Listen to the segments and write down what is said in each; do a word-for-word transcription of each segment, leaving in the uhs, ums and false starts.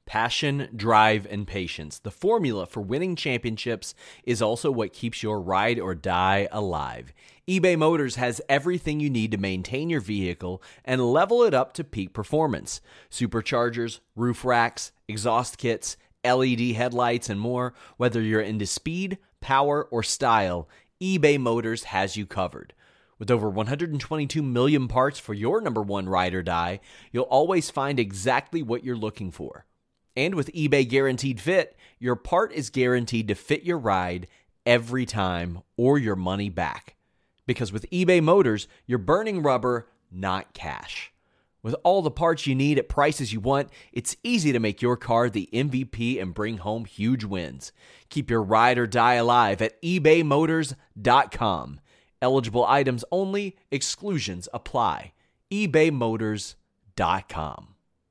Passion, drive, and patience. The formula for winning championships is also what keeps your ride or die alive. eBay Motors has everything you need to maintain your vehicle and level it up to peak performance. Superchargers, roof racks, exhaust kits, L E D headlights, and more. Whether you're into speed, power, or style, eBay Motors has you covered. With over one hundred twenty-two million parts for your number one ride or die, you'll always find exactly what you're looking for. And with eBay Guaranteed Fit, your part is guaranteed to fit your ride every time or your money back. Because with eBay Motors, you're burning rubber, not cash. With all the parts you need at prices you want, it's easy to make your car the M V P and bring home huge wins. Keep your ride or die alive at ebay motors dot com. Eligible items only, exclusions apply. ebay motors dot com.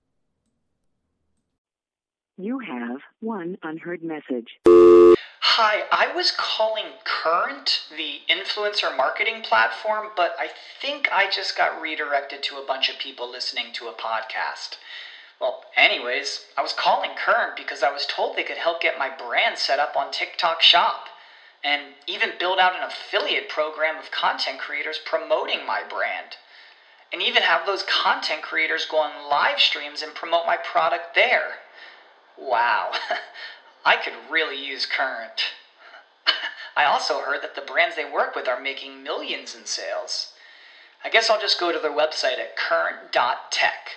You have one unheard message. Hi, I was calling Current, the influencer marketing platform, but I think I just got redirected to a bunch of people listening to a podcast. Well, anyways, I was calling Current because I was told they could help get my brand set up on TikTok Shop, and even build out an affiliate program of content creators promoting my brand, and even have those content creators go on live streams and promote my product there. Wow, I could really use Current. I also heard that the brands they work with are making millions in sales. I guess I'll just go to their website at current dot tech.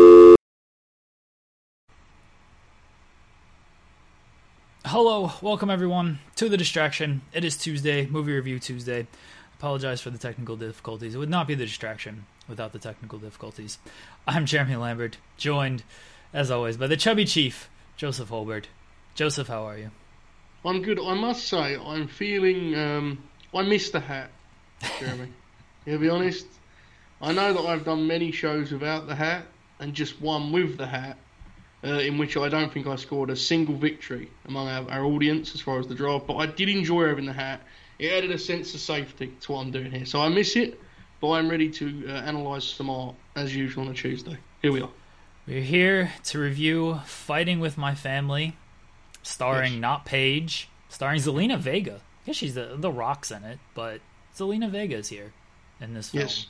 Hello, welcome everyone to The Distraction. It is Tuesday, Movie Review Tuesday. Apologize for the technical difficulties. It would not be The Distraction without the technical difficulties. I'm Jeremy Lambert, joined, as always, by the chubby chief, Joseph Holbert. Joseph, how are you? I'm good. I must say, I'm feeling... Um, I missed the hat, Jeremy. Yeah, to be honest, I know that I've done many shows without the hat, and just one with the hat, uh, in which I don't think I scored a single victory among our, our audience as far as the draft, but I did enjoy having the hat. It added a sense of safety to what I'm doing here. So I miss it, but I'm ready to uh, analyse some art, as usual, on a Tuesday. Here we are. We're here to review Fighting With My Family, starring yes. not Paige, starring Zelina Vega. I guess she's the, the Rock's in it, but Zelina Vega's here in this film. Yes,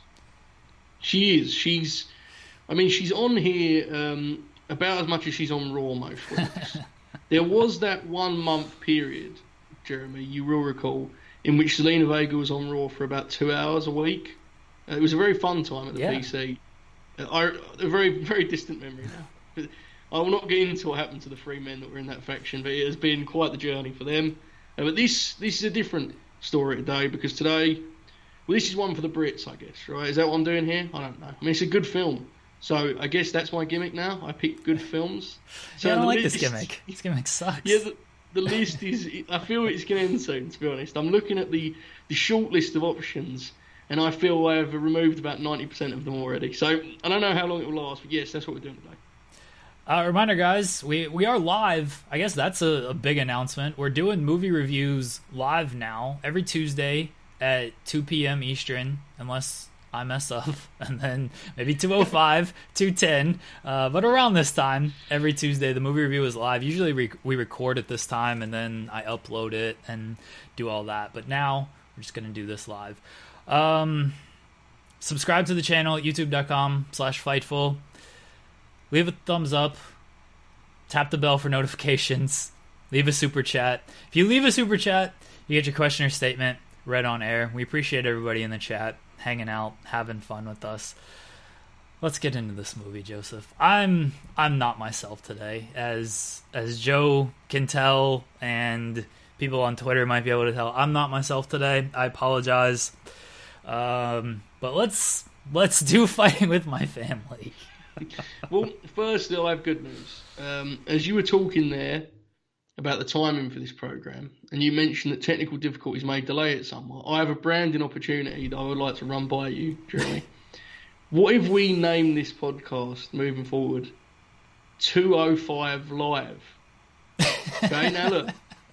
she is. She's, I mean, she's on here um, about as much as she's on Raw most weeks. There was that one month period, Jeremy, you will recall, in which Zelina Vega was on Raw for about two hours a week. Uh, it was a very fun time at the yeah. P C. I, a very, very distant memory now. I will not get into what happened to the three men that were in that faction, but it has been quite the journey for them. Uh, but this this is a different story today, because today, well, this is one for the Brits, I guess, right? Is that what I'm doing here? I don't know. I mean, it's a good film, so I guess that's my gimmick now. I pick good films. So yeah, I don't like list, this gimmick. This gimmick sucks. Yeah, the, the list is... I feel it's going to end soon, to be honest. I'm looking at the, the short list of options, and I feel I have removed about ninety percent of them already. So I don't know how long it will last, but yes, that's what we're doing today. Uh, reminder, guys, we, we are live. I guess that's a, a big announcement. We're doing movie reviews live now, every Tuesday at two p.m. Eastern, unless I mess up, and then maybe two oh five, two ten. Uh, but around this time, every Tuesday, the movie review is live. Usually we, we record at this time, and then I upload it and do all that. But now, we're just going to do this live. Um, subscribe to the channel at youtube.com slash Fightful. Leave a thumbs up. Tap the bell for notifications. Leave a super chat. If you leave a super chat, you get your question or statement read on air. We appreciate everybody in the chat hanging out, having fun with us. Let's get into this movie, Joseph. I'm I'm not myself today, as as Joe can tell, and people on Twitter might be able to tell. I'm not myself today. I apologize. Um, but let's let's do Fighting With My Family. Well, firstly, I have good news. Um, as you were talking there about the timing for this program, and you mentioned that technical difficulties may delay it somewhat, I have a branding opportunity that I would like to run by you, Jeremy. What if we name this podcast moving forward two oh five Live? Okay, now look.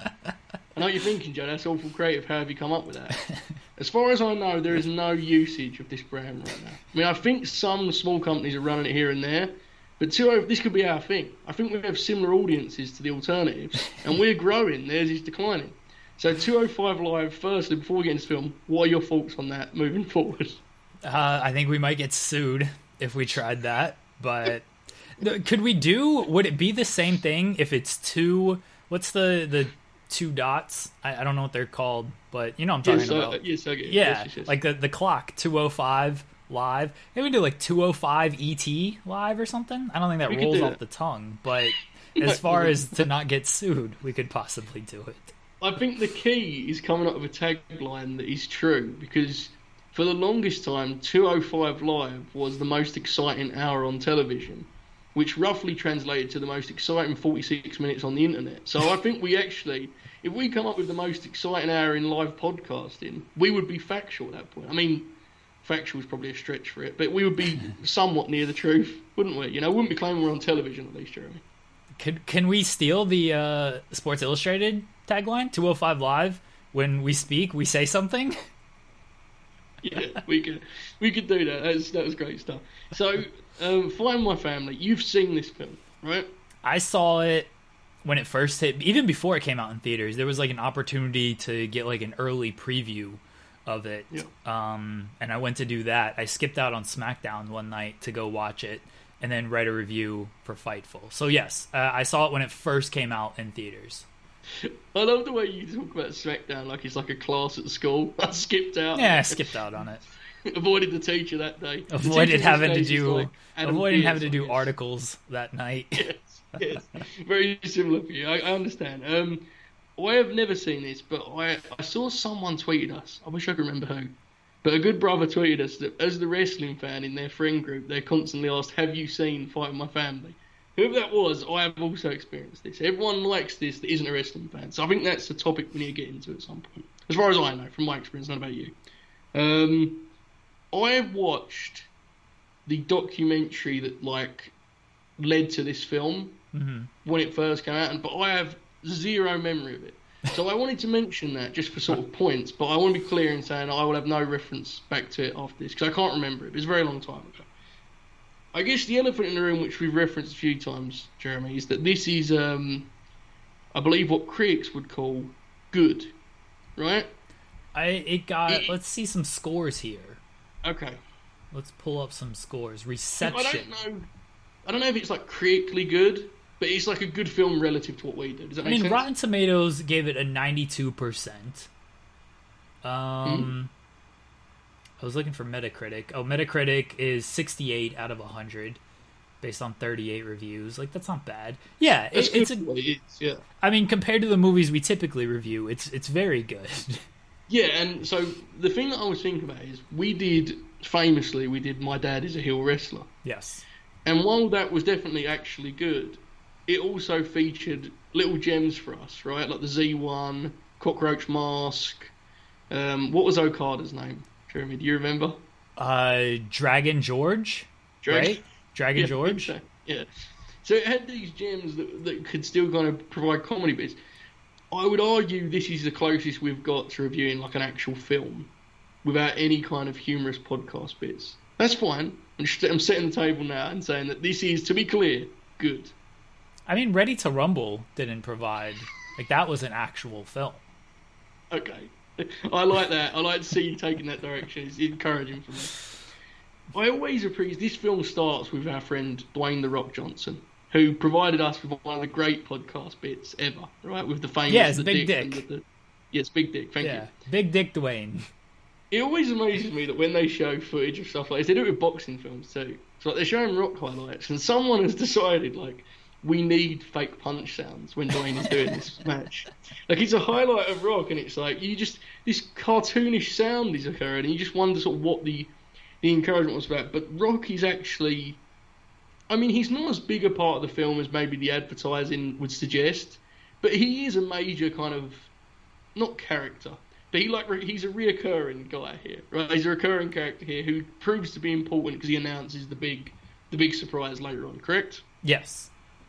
I know what you're thinking, Joe. That's awful creative. How have you come up with that? As far as I know, there is no usage of this brand right now. I mean, I think some small companies are running it here and there, But two oh, this could be our thing. I think we have similar audiences to the alternatives, and we're growing. Theirs is declining. So two oh five Live, firstly, before we get into film, what are your thoughts on that moving forward? Uh, I think we might get sued if we tried that, but could we do, would it be the same thing if it's two, what's the, the two dots? I, I don't know what they're called, but you know what I'm talking yes, about. Uh, yes, I get it. Yeah, yes, yes, yes. like the, the clock, two oh five Live. Maybe we do like two oh five E T Live or something. I don't think that We could rolls do off that. the tongue, but as far as to not get sued, we could possibly do it. I think the key is coming up with a tagline that is true, because for the longest time, two oh five Live was the most exciting hour on television, which roughly translated to the most exciting forty-six minutes on the internet. So I think we actually, if we come up with the most exciting hour in live podcasting, we would be factual at that point. I mean, factual is probably a stretch for it, but we would be somewhat near the truth, wouldn't we? You know, wouldn't be claiming we're on television at least, Jeremy. Could, can we steal the uh, Sports Illustrated tagline, two oh five Live, when we speak, we say something? Yeah, we could we could do that. That was, that was great stuff. So, um, Find My Family, you've seen this film, right? I saw it when it first hit, even before it came out in theaters. There was like an opportunity to get like an early preview of it. Yeah. Um, and I went to do that. I skipped out on SmackDown one night to go watch it and then write a review for Fightful. So yes, uh, I saw it when it first came out in theaters. I love the way you talk about SmackDown like it's like a class at school. I skipped out. Yeah, I skipped out on it. Avoided the teacher that day. The Avoided teacher having to these days is do like Adam avoiding Pearce, having to I do guess. articles that night. Yes, yes. Very similar for you. I, I understand. Um, I have never seen this, but I, I saw someone tweeted us. I wish I could remember who. But a good brother tweeted us that as the wrestling fan in their friend group, they constantly asked, have you seen Fight My Family? Whoever that was, I have also experienced this. Everyone likes this that isn't a wrestling fan. So I think that's a topic we need to get into at some point. As far as I know, from my experience, not about you. Um, I have watched the documentary that, like, led to this film Mm-hmm. when it first came out, and but I have zero memory of it. So I wanted to mention that just for sort of points, but I want to be clear in saying I will have no reference back to it after this, because I can't remember it. It was a very long time ago. I guess the elephant in the room, which we've referenced a few times, Jeremy, is that this is, um, I believe, what critics would call good, right? I it got. It- Let's see some scores here. Okay. Let's pull up some scores. I Reception. don't know. I don't know if it's like critically good, but it's like a good film relative to what we do. Does that I make mean, sense? Rotten Tomatoes gave it a ninety-two percent. Um, I was looking for Metacritic. Oh, Metacritic is sixty-eight out of one hundred, based on thirty-eight reviews. Like, that's not bad. Yeah, That's it, good it's a. for what it is, yeah. I mean, compared to the movies we typically review, it's it's very good. Yeah, and so the thing that I was thinking about is we did, famously, we did My Dad is a Heel Wrestler. Yes. And while that was definitely actually good, it also featured little gems for us, right? Like the Z one, Cockroach Mask. Um, what was Okada's name, Jeremy? Do you remember? Uh, Dragon George, Dragon- right? Dragon Yeah, George. I think so, yeah. So it had these gems that, that could still kind of provide comedy bits. I would argue this is the closest we've got to reviewing like an actual film without any kind of humorous podcast bits. That's fine. I'm, just, I'm setting the table now and saying that this is, to be clear, good. I mean, Ready to Rumble didn't provide like that was an actual film. Okay. I like that. I like to see you taking that direction. It's encouraging for me. I always appreciate this film starts with our friend Dwayne The Rock Johnson, who provided us with one of the great podcast bits ever, right? With the famous Yes, the Big and Dick. The, the, yes, Big Dick. Thank Yeah, you. Big Dick Dwayne. It always amazes me that when they show footage of stuff like this, they do it with boxing films too. So like they're showing Rock highlights, and someone has decided like we need fake punch sounds when Dwayne is doing this match. Like it's a highlight of Rock, and it's like you just this cartoonish sound is occurring, and you just wonder sort of what the the encouragement was about. But Rock is actually, I mean, he's not as big a part of the film as maybe the advertising would suggest, but he is a major kind of not character. But he like he's a reoccurring guy here, right? He's a recurring character here who proves to be important because he announces the big, the big surprise later on. Correct? Yes.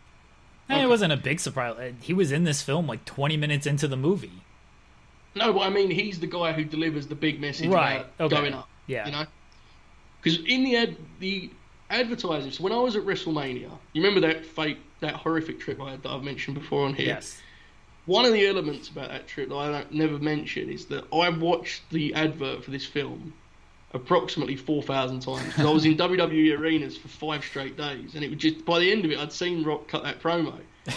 And Okay. it wasn't a big surprise. He was in this film like twenty minutes into the movie. No, but I mean he's the guy who delivers the big message Right, about okay. going up. Yeah. You know, because in the ad, the advertising. So when I was at WrestleMania, you remember that fake, that horrific trip I had that I've mentioned before on here? Yes. One of the elements about that trip that I don't, never mention is that I watched the advert for this film approximately four thousand times because I was in W W E arenas for five straight days, and it was just by the end of it, I'd seen Rock cut that promo.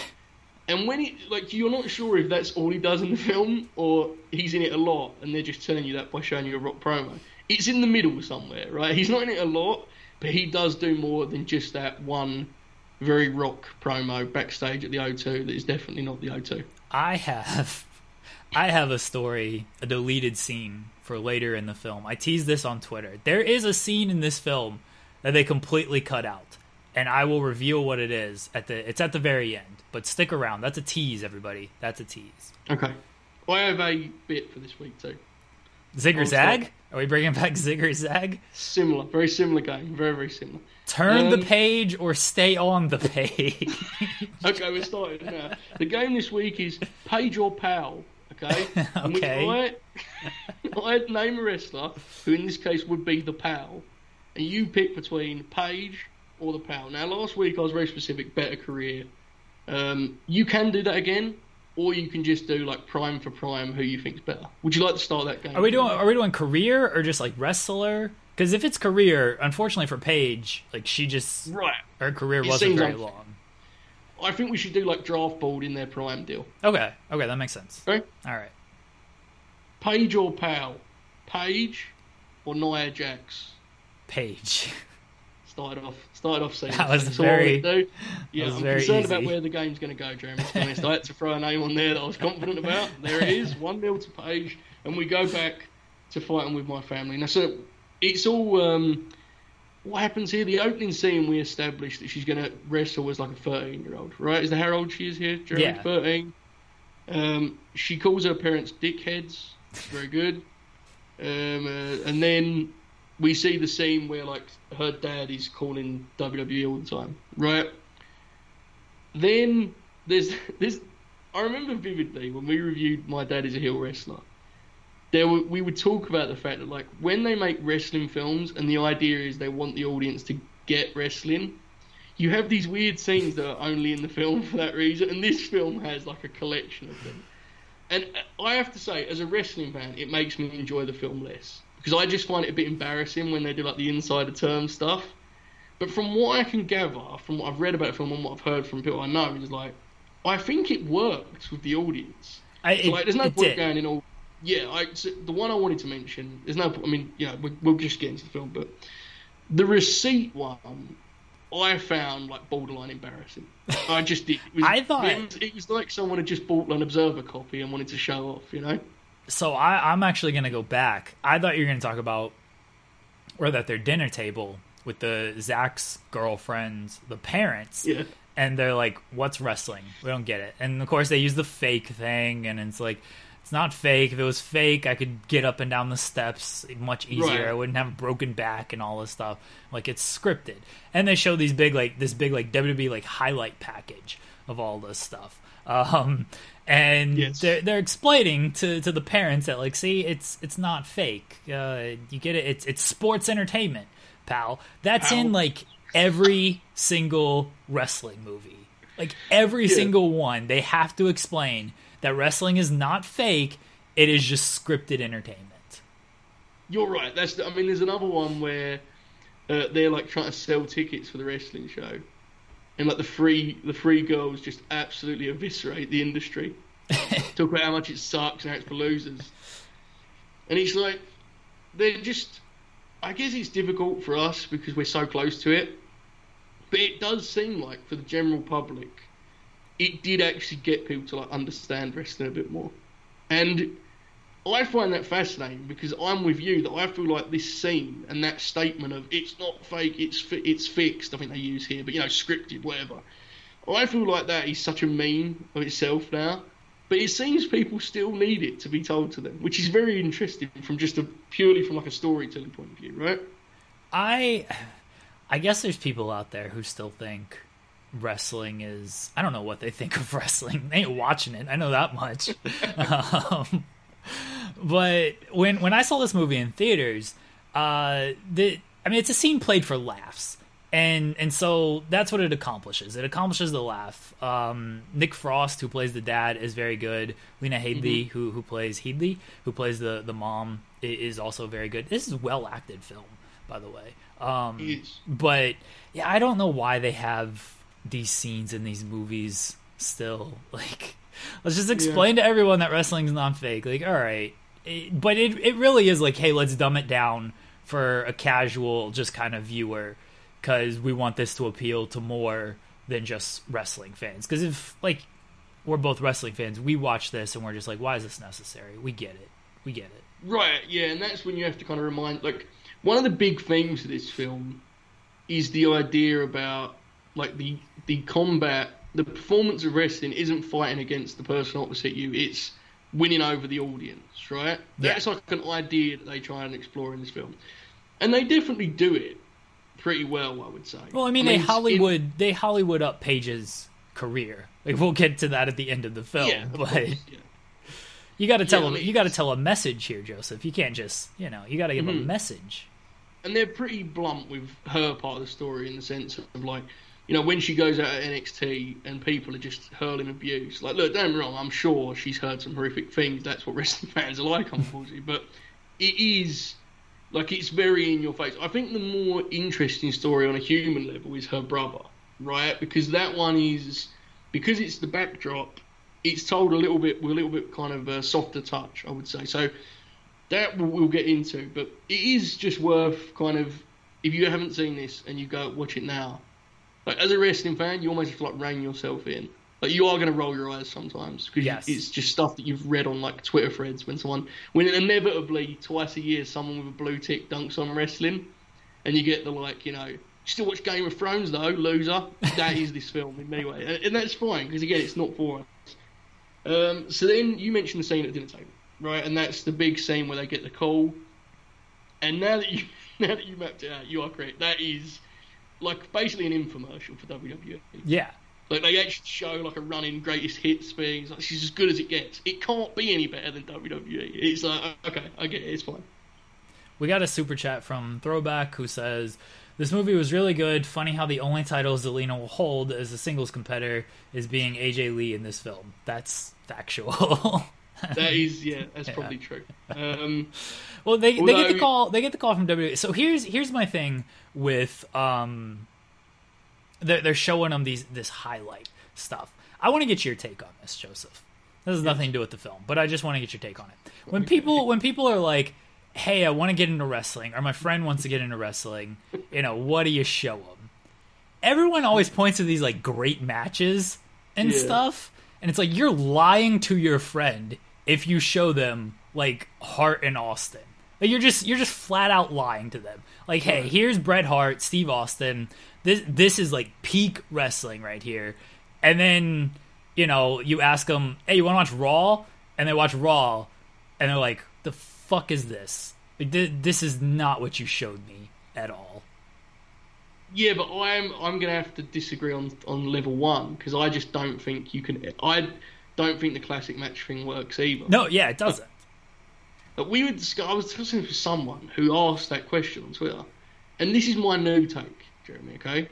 And when it, like, you're not sure if that's all he does in the film or he's in it a lot, and they're just telling you that by showing you a Rock promo. It's in the middle somewhere, right? He's not in it a lot, but he does do more than just that one very Rock promo backstage at the O two that is definitely not the O two. I have, I have a story, a deleted scene for later in the film. I teased this on Twitter. There is a scene in this film that they completely cut out, and I will reveal what it is at the. It's at the very end, but stick around. That's a tease, everybody. That's a tease. Okay, I have a bit for this week too. Zig or I'll Zag? start. Are we bringing back Zig or Zag? Similar, very similar game, very very similar. Turn Um, the page or stay on the page. Okay, we're starting now. The game this week is Page or Pal. Okay. In which Okay. I, I'd name a wrestler who, in this case, would be the Pal, and you pick between Page or the Pal. Now, last week I was very specific. Better career. Um, you can do that again, or you can just do like prime for prime. Who you think's better? Would you like to start that game? Are we doing? Are we doing career or just like wrestler? Because if it's career, unfortunately for Paige, like she just Right. her career It wasn't seems very unfair. long. I think we should do like draft board in their prime deal. Okay, okay, that makes sense. Okay. All right, Page or Pal? Page or Nia Jax? Paige. Started off, started off saying That was that's very- all I do. Yeah, was I'm very concerned easy. about where the game's going to go, Jeremy. To be honest, I had to throw a name on there that I was confident about. There it is, one nil to Paige, and we go back to fighting with my family. Now, so it's all. Um, what happens here? The opening scene, we established that she's going to wrestle as like a thirteen-year-old, right? Is that how old she is here, Jeremy? Yeah. thirteen. Um, she calls her parents dickheads. Very good. Um, uh, and then we see the scene where like her dad is calling W W E all the time, right? Then there's there's I remember vividly when we reviewed My Dad Is a Heel Wrestler. There were, we would talk about the fact that like when they make wrestling films and the idea is they want the audience to get wrestling, you have these weird scenes that are only in the film for that reason, and this film has like a collection of them. And I have to say, as a wrestling fan, it makes me enjoy the film less. Because I just find it a bit embarrassing when they do like the insider term stuff. But from what I can gather, from what I've read about the film and what I've heard from people I know, is like, I think it worked with the audience. I, So, like, there's no it point did. going in all... Yeah, I, so the one I wanted to mention, there's no... I mean, you know, we, we'll just get into the film, but the receipt one, I found, like, borderline embarrassing. I just did. It was, I thought- It was, it was like someone had just bought an Observer copy and wanted to show off, you know? So I, I'm actually going to go back. I thought you were going to talk about, or that their dinner table with the Zach's girlfriends, the parents, Yeah. and they're like, "What's wrestling? We don't get it." And of course, they use the fake thing, and it's like, it's not fake. If it was fake, I could get up and down the steps much easier. Right. I wouldn't have a broken back and all this stuff. Like, it's scripted, and they show these big like this big like W W E like highlight package of all this stuff. Um, and Yes. they're they're explaining to, to the parents that like, see, it's it's not fake. Uh, you get it. It's it's sports entertainment, pal. That's Pal. in like every single wrestling movie. Like every Yeah. single one, they have to explain that wrestling is not fake. It is just scripted entertainment. You're right. That's. The, I mean, there's another one where uh, they're like trying to sell tickets for the wrestling show, and like the free the free girls just absolutely eviscerate the industry. Talk about how much it sucks and how it's for losers. And it's like they're just. I guess it's difficult for us because we're so close to it, but it does seem like for the general public, it did actually get people to like understand wrestling a bit more, and I find that fascinating because I'm with you that I feel like this scene and that statement of it's not fake, it's fi- it's fixed. I think they use here, but you know, scripted, whatever. I feel like that is such a meme of itself now, but it seems people still need it to be told to them, which is very interesting from just a purely from like a storytelling point of view, right? I I guess there's people out there who still think wrestling is, I don't know what they think of wrestling. They ain't watching it. I know that much. um, but when when I saw this movie in theaters, uh, the I mean, it's a scene played for laughs. And and so that's what it accomplishes. It accomplishes the laugh. Um, Nick Frost, who plays the dad, is very good. Lena Headey, mm-hmm. who who plays Headley, who plays the, the mom, is also very good. This is a well acted film, by the way. Um, yes. But yeah, I don't know why they have these scenes in these movies still. Like, let's just explain yeah. to everyone that wrestling's not fake. Like, all right, it, but it it really is like, hey, let's dumb it down for a casual, just kind of viewer. Because we want this to appeal to more than just wrestling fans. Because if, like, we're both wrestling fans, we watch this and we're just like, why is this necessary? We get it. We get it. Right, yeah, and that's when you have to kind of remind, like, one of the big themes of this film is the idea about, like, the the combat, the performance of wrestling isn't fighting against the person opposite you, it's winning over the audience, right? Yeah. That's like an idea that they try and explore in this film. And they definitely do it pretty well, I would say. Well, I mean, I mean they Hollywood in... they Hollywood up Paige's career. Like, we'll get to that at the end of the film, yeah, but course, yeah. you got to tell yeah, them, I mean, you got to tell a message here, Joseph. You can't just, you know, you got to give mm-hmm. a message. And they're pretty blunt with her part of the story in the sense of, like, you know, when she goes out at N X T and people are just hurling abuse. Like, look, don't get me wrong, I'm sure she's heard some horrific things. That's what wrestling fans are like, unfortunately. But it is. Like, it's very in your face. I think the more interesting story on a human level is her brother, right? Because that one is, because it's the backdrop, it's told a little bit, with a little bit kind of a softer touch, I would say. So that we'll, we'll get into. But it is just worth kind of, if you haven't seen this and you go watch it now, like, as a wrestling fan, you almost have to, like, rein yourself in. Like, you are going to roll your eyes sometimes because yes. it's just stuff that you've read on, like, Twitter threads when someone, when inevitably twice a year someone with a blue tick dunks on wrestling, and you get the, like, you know, you still watch Game of Thrones though, loser. That is this film in many ways, and, and that's fine because again, it's not for us. Um, so then you mentioned the scene at the dinner table, right? And that's the big scene where they get the call. And now that you now that you mapped it out, you are correct. That is like basically an infomercial for W W E. Yeah. Like, they actually show, like, a running greatest hits thing. It's like, she's as good as it gets. It can't be any better than W W E. It's like, okay, I get it, it's fine. We got a super chat from Throwback who says, this movie was really good. Funny how the only title Zelina will hold as a singles competitor is being A J Lee in this film. That's factual. That is, yeah, that's yeah. probably true. Um, well, they although... they get the call. They get the call from W W E. So here's here's my thing with um. They're, they're showing them these this highlight stuff. I want to get your take on this, Joseph. This has yes. nothing to do with the film, but I just want to get your take on it. When okay. people when people are like, "Hey, I want to get into wrestling," or "My friend wants to get into wrestling," you know, what do you show them? Everyone always points to these like great matches and yeah. stuff, and it's like you're lying to your friend if you show them like Hart and Austin. Like, you're just you're just flat out lying to them. Like, hey, here's Bret Hart, Steve Austin. This this is like peak wrestling right here. And then, you know, you ask them, hey, you want to watch Raw? And they watch Raw, and they're like, the fuck is this? Like, th- this is not what you showed me at all. Yeah, but I'm I'm gonna have to disagree on on level one because I just don't think you can. I don't think the classic match thing works either. No, yeah, it doesn't. But we were discuss- I was discussing with someone who asked that question on Twitter, and this is my new take, Jeremy. Okay,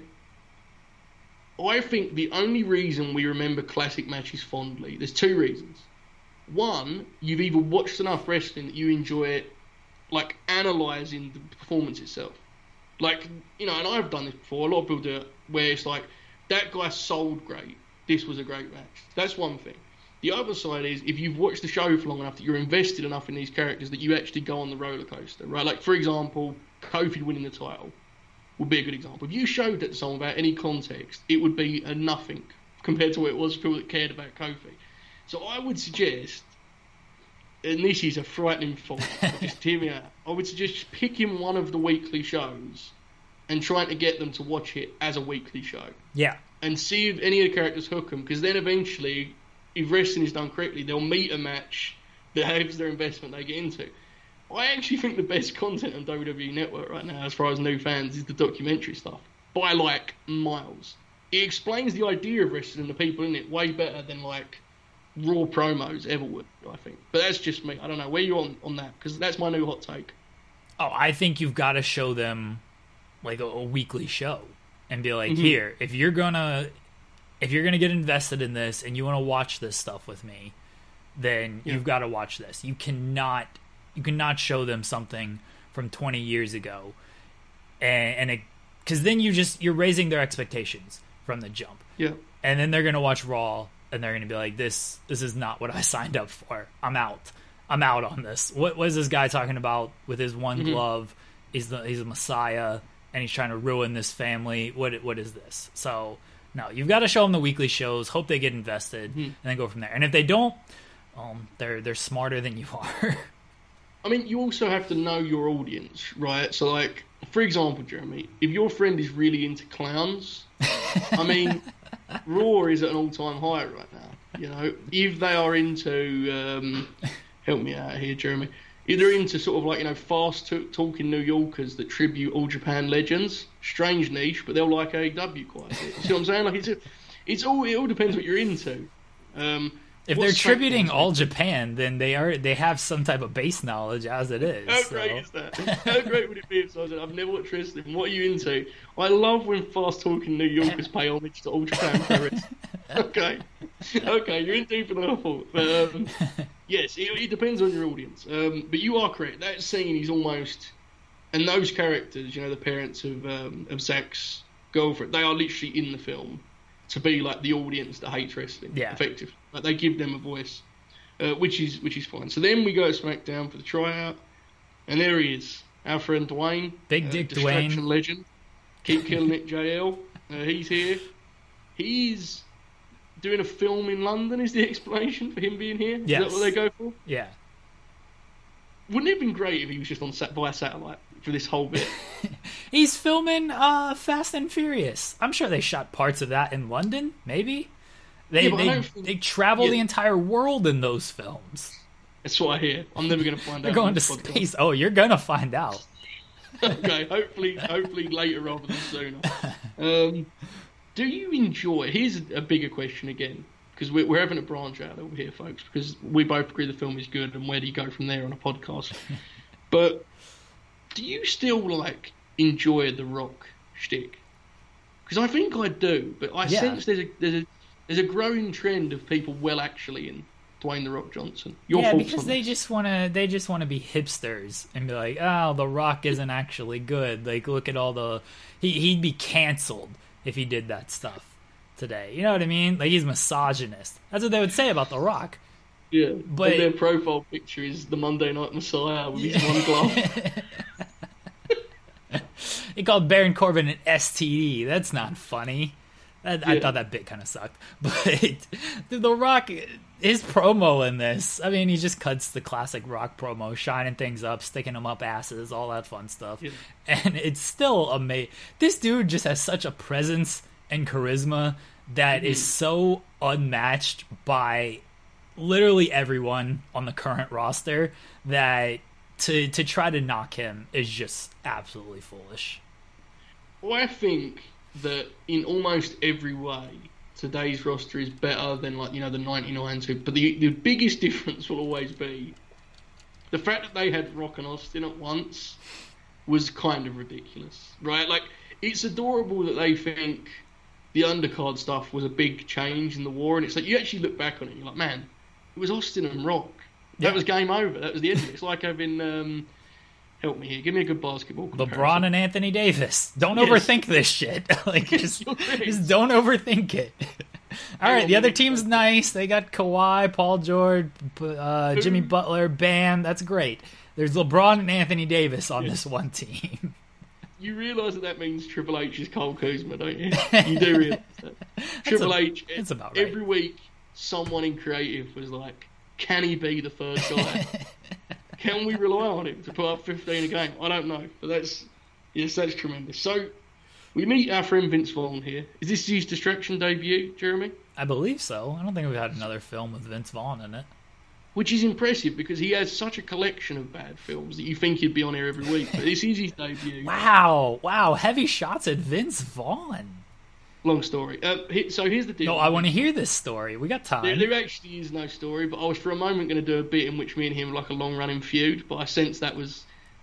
I think the only reason we remember classic matches fondly, there's two reasons. One, you've either watched enough wrestling that you enjoy it, like analysing the performance itself. Like, you know, and I've done this before, a lot of people do it, where it's like, that guy sold great, this was a great match. That's one thing. The other side is, if you've watched the show for long enough that you're invested enough in these characters that you actually go on the roller coaster, right? Like, for example, Kofi winning the title would be a good example. If you showed that to someone without any context, it would be a nothing compared to what it was for people that cared about Kofi. So I would suggest, and this is a frightening thought, just hear me out, I would suggest picking one of the weekly shows and trying to get them to watch it as a weekly show. Yeah. And see if any of the characters hook them, because then eventually, if wrestling is done correctly, they'll meet a match that has their investment they get into. I actually think the best content on W W E Network right now, as far as new fans, is the documentary stuff. By, like, miles. It explains the idea of wrestling and the people in it way better than, like, Raw promos ever would, I think. But that's just me. I don't know. Where are you on, on that? Because that's my new hot take. Oh, I think you've got to show them, like, a, a weekly show. and be like, Mm-hmm. here, if you're gonna if you're gonna get invested in this and you want to watch this stuff with me, then Yeah. you've got to watch this. You cannot you cannot show them something from twenty years ago, and, and it because then you just you're raising their expectations from the jump. Yeah. And then they're gonna watch Raw, and they're gonna be like, "This, this is not what I signed up for. I'm out. I'm out on this. What was this guy talking about with his one Mm-hmm. glove? He's the he's a messiah, and he's trying to ruin this family. What what is this?" So no, you've got to show them the weekly shows. Hope they get invested, Mm-hmm. and then go from there. And if they don't, um, they're they're smarter than you are. I mean, you also have to know your audience, right? So, like, for example, Jeremy, if your friend is really into clowns, I mean, Raw is at an all-time high right now. You know, if they are into, um, help me out here, Jeremy. If they're into sort of like, you know, fast t- talking New Yorkers that tribute All Japan legends, strange niche, but they'll like A E W quite a bit. You see what I'm saying? Like, it's a, it's all it all depends what you're into. Um, If what's they're tributing SmackDown's All Japan, then they are they have some type of base knowledge as it is. How so. great is that? How great would it be if I said, I've never watched wrestling, what are you into? I love when fast-talking New Yorkers pay homage to All Japan Pro Wrestling. Okay. Okay, you're in deeper than I thought. But, um, yes, it, it depends on your audience. Um, but you are correct. That scene is almost... And those characters, you know, the parents of, um, of Zack's girlfriend, they are literally in the film to be like the audience that hates wrestling, Yeah. effectively. Like, they give them a voice. Uh, which is which is fine. So then we go to SmackDown for the tryout, and there he is, our friend Dwayne, Big uh, Dick distraction Dwayne. legend, keep killing it, J L. Uh, he's here. He's doing a film in London. Is the explanation for him being here? Is Yes. that what they go for? Yeah. Wouldn't it have been great if he was just on sat via satellite for this whole bit? He's filming uh, Fast and Furious. I'm sure they shot parts of that in London, maybe. They Yeah, but I they, don't think- they travel yeah. the entire world in those films. That's what I hear. I'm never going to find They're out. going on to this podcast. space. Oh, you're gonna find out. Okay, hopefully, hopefully later rather than sooner. Um, do you enjoy? Here's a bigger question again, because we're, we're having a branch out over here, folks. Because we both agree the film is good, and where do you go from there on a podcast? But do you still like enjoy the Rock shtick? Because I think I do, but I Yeah. sense there's a there's a there's a growing trend of people well actually in Dwayne the Rock Johnson. Your yeah, thoughts because on they this? just want to they just want to be hipsters and be like, oh, The Rock isn't actually good. Like, look at all the he he'd be canceled if he did that stuff today. You know what I mean? Like, he's misogynist. That's what they would say about The Rock. Yeah, But- and their profile picture is the Monday Night Messiah with his one glove. He called Baron Corbin an S T D. That's not funny. That, I Yeah. thought that bit kind of sucked. But The Rock, his promo in this, I mean, he just cuts the classic Rock promo, shining things up, sticking them up asses, all that fun stuff. Yeah. And it's still amazing. This dude just has such a presence and charisma that is so unmatched by literally everyone on the current roster that to to try to knock him is just absolutely foolish. Well, I think that in almost every way, today's roster is better than, like, you know, the ninety-nine two. But the the biggest difference will always be the fact that they had Rock and Austin at once was kind of ridiculous, right? Like, it's adorable that they think the undercard stuff was a big change in the war, and it's like you actually look back on it, and you're like, man, it was Austin and Rock. That Yeah. was game over. That was the end of it. It's like having um, help me here. Give me a good basketball comparison. LeBron and Anthony Davis. Don't Yes. overthink this shit. Like, just, You're right. just don't overthink it. All right, on, the other let me- team's nice. They got Kawhi, Paul George, uh, Jimmy Butler, Bam. That's great. There's LeBron and Anthony Davis on this one team. You realise that that means Triple H is Cole Kuzma, don't you? You do realise that. Triple a- H, that's about right. every week, someone in creative was like, can he be the third guy? Can we rely on him to put up fifteen a game? I don't know, but that's, yes, that's tremendous. So, we meet our friend Vince Vaughn here. Is this his Distraction debut, Jeremy? I believe so. I don't think we've had another film with Vince Vaughn in it. Which is impressive because he has such a collection of bad films that you think he'd be on here every week. But this is his debut. Wow, wow, heavy shots at Vince Vaughn. Long story. Uh, he- so here's the deal. No, I want to hear this story. We got There, time. there actually is no story, but I was for a moment going to do a bit in which me and him were like a long-running feud, but I sensed that was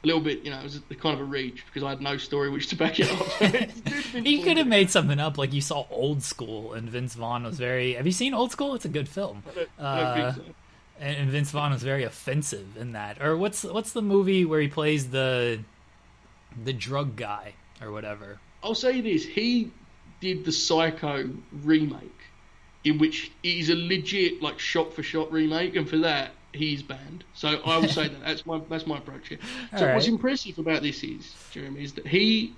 a little bit, you know, it was a, kind of a reach because I had no story which to back it up. You could have made something up, like you saw Old School, and Vince Vaughn was very. Have you seen Old School? It's a good film. I don't, I Uh, don't think so. and, and Vince Vaughn was very offensive in that. Or what's what's the movie where he plays the the drug guy or whatever? I'll say this: he did the Psycho remake, in which it is a legit like shot for shot remake, and for that he's banned. So I will say that that's my that's my approach here. So All what's right. impressive about this is, Jeremy, is that he.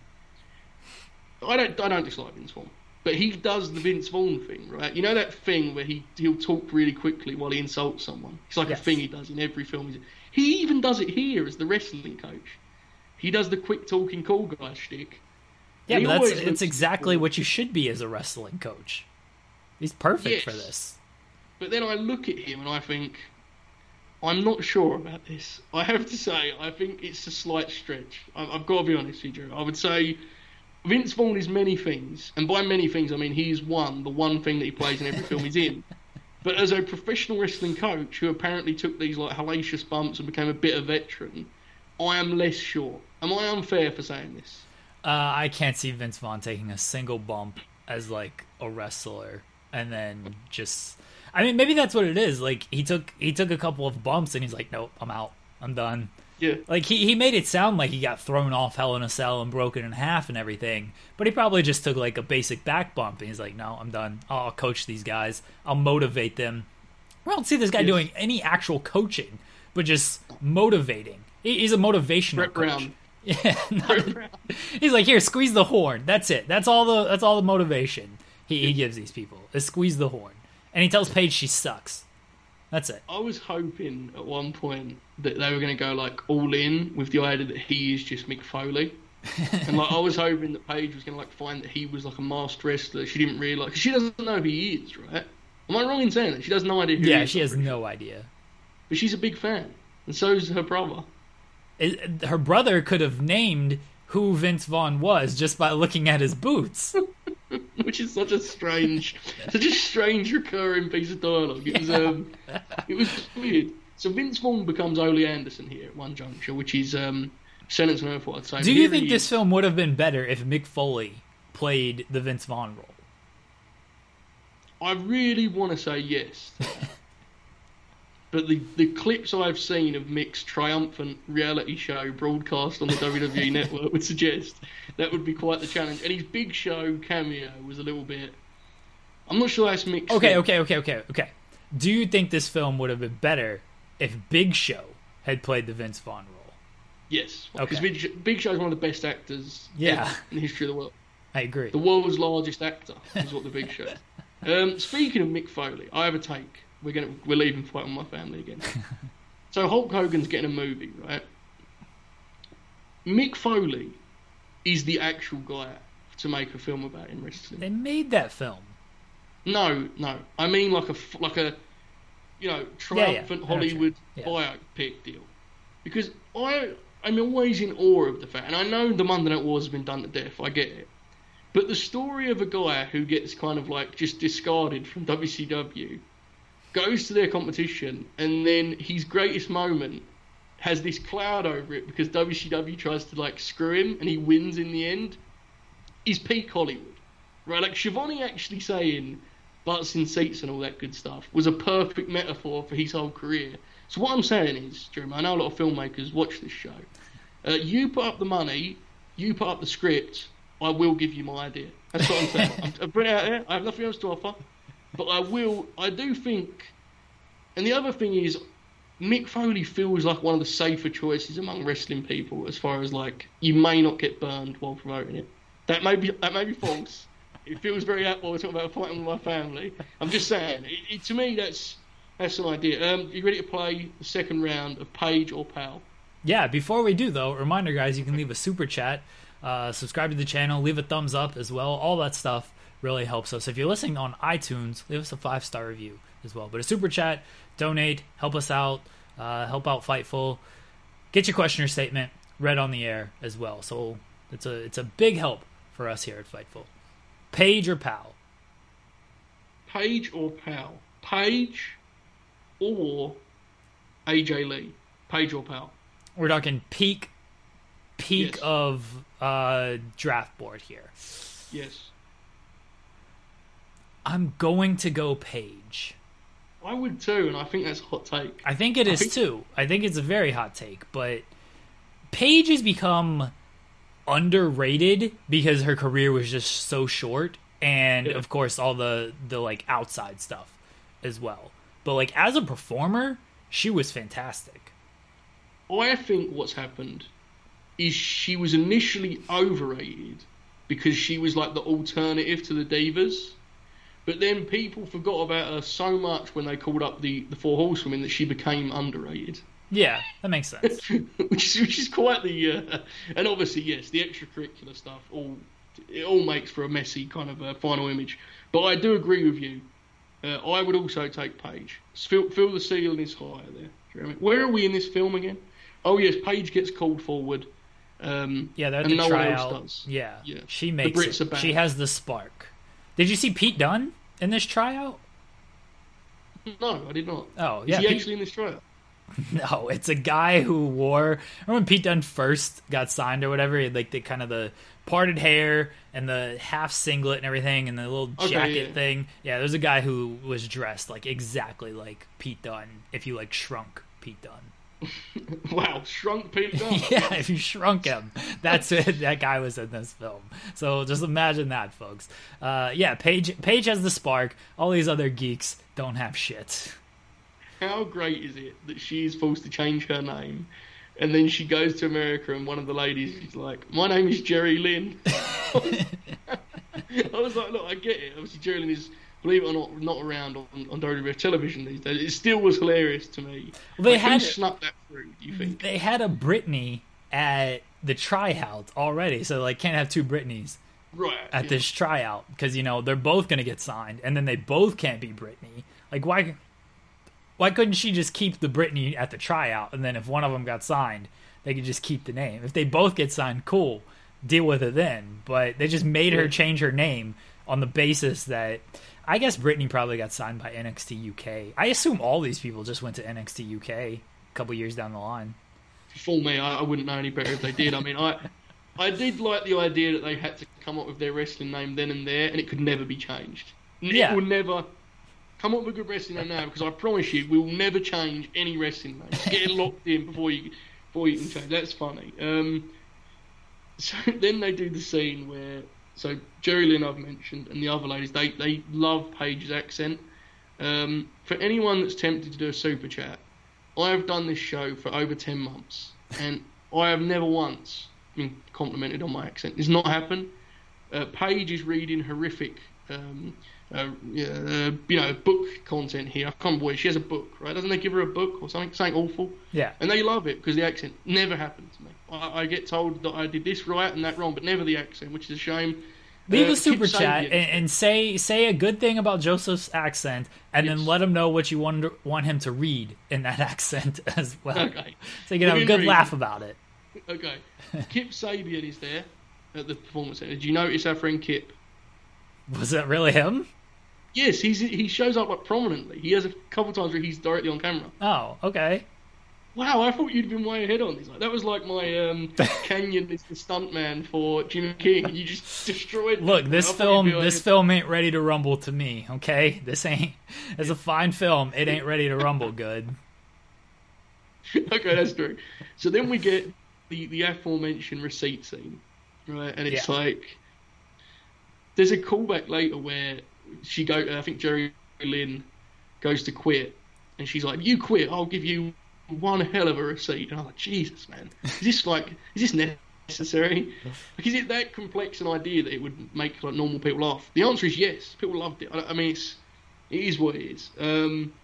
I don't I don't dislike Vince Vaughn, but he does the Vince Vaughn thing, right? You know that thing where he he'll talk really quickly while he insults someone. It's like Yes. a thing he does in every film. He's- He even does it here as the wrestling coach. He does the quick talking cool guy shtick. Yeah, He but that's always it's looks exactly cool. what you should be as a wrestling coach. He's perfect for Yes. this. But then I look at him and I think, I'm not sure about this. I have to say, I think it's a slight stretch. I- I've got to be honest with you. I would say Vince Vaughn is many things, and by many things I mean he is one, the one thing that he plays in every film he's in. But as a professional wrestling coach who apparently took these like hellacious bumps and became a bitter veteran, I am less sure. Am I unfair for saying this? Uh, I can't see Vince Vaughn taking a single bump as like a wrestler, and then just. I mean, maybe that's what it is. Like he took he took a couple of bumps, and he's like, "Nope, I'm out. I'm done." Yeah. Like he, he made it sound like he got thrown off Hell in a Cell and broken in half and everything, but he probably just took like a basic back bump, and he's like, "No, I'm done. I'll coach these guys. I'll motivate them." I don't see this guy Yes. doing any actual coaching, but just motivating. He, he's a motivational Brett coach. Brown. Yeah, not- Brett Brown. he's like, "Here, squeeze the horn. That's it. That's all the that's all the motivation he, he gives these people is squeeze the horn." And he tells Paige she sucks. That's it. I was hoping at one point that they were going to go like all in with the idea that he is just Mick Foley, and like I was hoping that Paige was going to like find that he was like a masked wrestler. She didn't realise because she doesn't know who he is, right? Am I wrong in saying that? She has no idea who he Yeah, is. she has I'm pretty no sure. idea. But she's a big fan, and so is her brother. It, her brother could have named who Vince Vaughn was just by looking at his boots. Which is such a strange, such a strange recurring piece of dialogue. It was, um, it was weird. So Vince Vaughn becomes Ole Anderson here at one juncture, which is um, sentence on earth, what I'd say. Do But you here think he this is. film would have been better if Mick Foley played the Vince Vaughn role? I really want to say yes. But the, the clips I've seen of Mick's triumphant reality show broadcast on the W W E Network would suggest that would be quite the challenge. And his Big Show cameo was a little bit... I'm not sure that's Mick's Okay, thing. okay, okay, okay, okay. Do you think this film would have been better if Big Show had played the Vince Vaughn role? Yes. Because Okay. Big, Show, Big Show is one of the best actors Yeah. ever in the history of the world. I agree. The world's largest actor is what the Big Show is. Um, speaking of Mick Foley, I have a take. We're gonna we're leaving Fight on My Family again. So Hulk Hogan's getting a movie, right? Mick Foley is the actual guy to make a film about in wrestling. They made that film. No, no. I mean like a f- like a you know triumphant I know what you Hollywood mean. biopic deal. Because I I'm always in awe of the fact, and I know the Monday Night Wars has been done to death. I get it. But the story of a guy who gets kind of like just discarded from W C W, goes to their competition, and then his greatest moment has this cloud over it because W C W tries to like screw him and he wins in the end, is peak Hollywood. Right? Like Shivani actually saying butts in seats and all that good stuff was a perfect metaphor for his whole career. So what I'm saying is, Jeremy, I know a lot of filmmakers watch this show. Uh, you put up the money, you put up the script, I will give you my idea. That's what I'm saying. I'm, I'm putting it out there. I have nothing else to offer. But I will, I do think, and the other thing is, Mick Foley feels like one of the safer choices among wrestling people as far as like, you may not get burned while promoting it. That may be, that may be false. It feels very apt while we're talking about fighting with my family. I'm just saying, it, it, to me, that's that's an idea. Um, you ready to play the second round of Page or Pal? Yeah, before we do, though, reminder, guys, you can leave a super chat, uh, subscribe to the channel, leave a thumbs up as well. All that stuff really helps us. If you're listening on iTunes, leave us a five-star review as well. But a super chat, donate, help us out, uh, help out Fightful. Get your question or statement read on the air as well. So it's a it's a big help for us here at Fightful. Page or Pal? Page or Pal? Page or A J Lee? Page or Pal? We're talking peak peak Yes. of uh, draft board here. Yes. I'm going to go Paige. I would too, and I think that's a hot take. I think it I is think- too. I think it's a very hot take, but Paige has become underrated because her career was just so short, and Yeah. of course all the the like outside stuff as well. But like as a performer, she was fantastic. I think what's happened is she was initially overrated because she was like the alternative to the Divas. But then people forgot about her so much when they called up the, the Four Horsewomen that she became underrated. Yeah, that makes sense. which is which is quite the uh, and obviously yes, the extracurricular stuff all it all makes for a messy kind of uh, final image. But I do agree with you. Uh, I would also take Paige. Feel, feel the ceiling is higher there. Jeremy. Where are we in this film again? Oh yes, Paige gets called forward. Um, Yeah, they're at and the no tryout. one else does. Yeah, Yeah. she The makes Brits it. are back. She has the spark. Did you see Pete Dunne in this tryout? No, I did not. Oh, Is yeah. he Pete- actually in this trailer? No, it's a guy who wore. Remember when Pete Dunne first got signed or whatever? He had like the kind of the parted hair and the half singlet and everything, and the little Okay, jacket yeah. thing. Yeah, there's a guy who was dressed like exactly like Pete Dunne. If you like shrunk Pete Dunne, Wow, shrunk Pete Dunne. yeah, if you shrunk him, that's it. That guy was in this film. So just imagine that, folks. Uh, yeah, Paige. Paige has the spark. All these other geeks don't have shit. How great is it that she's forced to change her name, and then she goes to America, and one of the ladies is like, "My name is Jerry Lynn." I was like, "Look, I get it. Obviously, Jerry Lynn is, believe it or not, not around on, on W W F television these days. It still was hilarious to me. Well, they Like, had- who snuck that through? Do you think? They had a Brittany at the tryout already, so like can't have two Britneys Right at yeah. this tryout because you know they're both gonna get signed, and then they both can't be Brittany. Like why? Why couldn't she just keep the Brittany at the tryout, and then if one of them got signed, they could just keep the name. If they both get signed, cool, deal with it then. But they just made her Yeah. change her name on the basis that I guess Brittany probably got signed by N X T U K. I assume all these people just went to N X T U K a couple years down the line. For me, I, I wouldn't know any better if they did. I mean, I I did like the idea that they had to come up with their wrestling name then and there, and it could never be changed. It Yeah. will never come up with a good wrestling name now, because I promise you, we will never change any wrestling name. Get it locked in before you before you can change. That's funny. Um, so then they do the scene where so Jerry Lynn I've mentioned and the other ladies they they love Paige's accent. Um, for anyone that's tempted to do a super chat, I have done this show for over ten months, and I have never once been complimented on my accent. It's not happened. Uh, Paige is reading horrific, um, uh, yeah, uh, you know, book content here. I can't remember what she has a book, right? Doesn't they give her a book or something, something awful? Yeah. And they love it because the accent never happened to me. I, I get told that I did this right and that wrong, but never the accent, which is a shame. Leave Uh, a super Kip chat Sabian- and, and say say a good thing about Joseph's accent, and then Yes. let him know what you want want him to read in that accent as well. Okay. So you can have a Within good reason. laugh about it. Okay. Kip Sabian is there at the performance center. Did you notice our friend Kip? Was that really him? Yes, he's he shows up like prominently. He has a couple times where he's directly on camera. Oh, okay. Wow, I thought you'd been way ahead on this. Like, that was like my um, Canyon is the stuntman for Jimmy King. You just destroyed. Look, me. this I thought film you'd be this ahead. film ain't ready to rumble to me. Okay, this ain't. It's a fine film. It ain't ready to rumble good. Okay, that's true. So then we get the the aforementioned receipt scene, right? And it's Yeah. like there's a callback later where she go. I think Jerry Lynn goes to quit, and she's like, "You quit, I'll give you one hell of a receipt." And I'm like, Jesus, man, is this like is this necessary? Like, is it that complex an idea that it would make like normal people laugh? The answer is yes. People loved it. I, I mean, it's it is what it is. Um,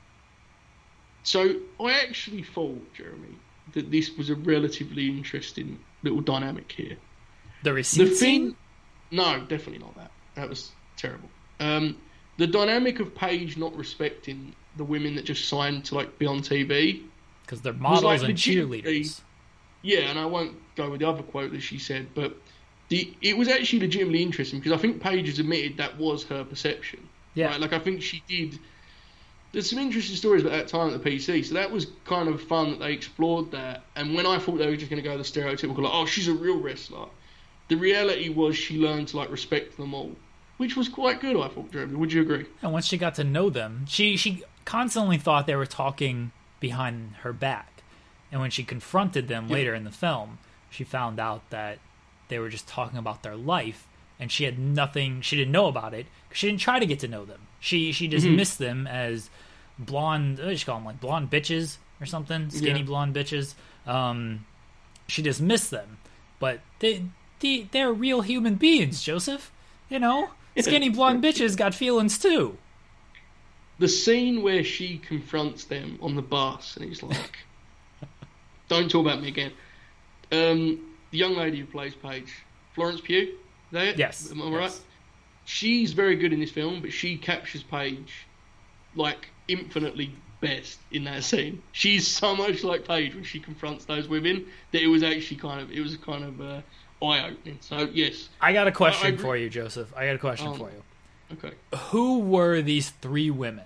so I actually thought, Jeremy, that this was a relatively interesting little dynamic here. The The receipt thing, scene. no, definitely not that. That was terrible. Um, the dynamic of Paige not respecting the women that just signed to like be on T V. Because they're was models like and legitimately- cheerleaders. Yeah, and I won't go with the other quote that she said, but the it was actually legitimately interesting because I think Paige has admitted that was her perception. Yeah. Right? Like I think she did. there's some interesting stories about that time at the P C. So that was kind of fun that they explored that. And when I thought they were just going to go the stereotypical, like, oh, she's a real wrestler, the reality was she learned to like respect them all, which was quite good, I thought, Jeremy. Would you agree? And once she got to know them, she she constantly thought they were talking behind her back. And when she confronted them later in the film, she found out that they were just talking about their life, and she had nothing, she didn't know about it, because she didn't try to get to know them. She she dismissed mm-hmm. them as blonde, what did she call them, like blonde bitches or something? Skinny yeah. blonde bitches. Um, she dismissed them, but they, they, they're real human beings, Joseph. You know, skinny blonde bitches got feelings too. The scene where she confronts them on the bus, and he's like, don't talk about me again. Um, the young lady who plays Paige, Florence Pugh, is that it? Yes. Am I yes. right? She's very good in this film, but she captures Paige like infinitely best in that scene. She's so much like Paige when she confronts those women that it was actually kind of, it was kind of uh, eye-opening. So, yes. I got a question I, I, for you, Joseph. I got a question um, for you. Okay. Who were these three women?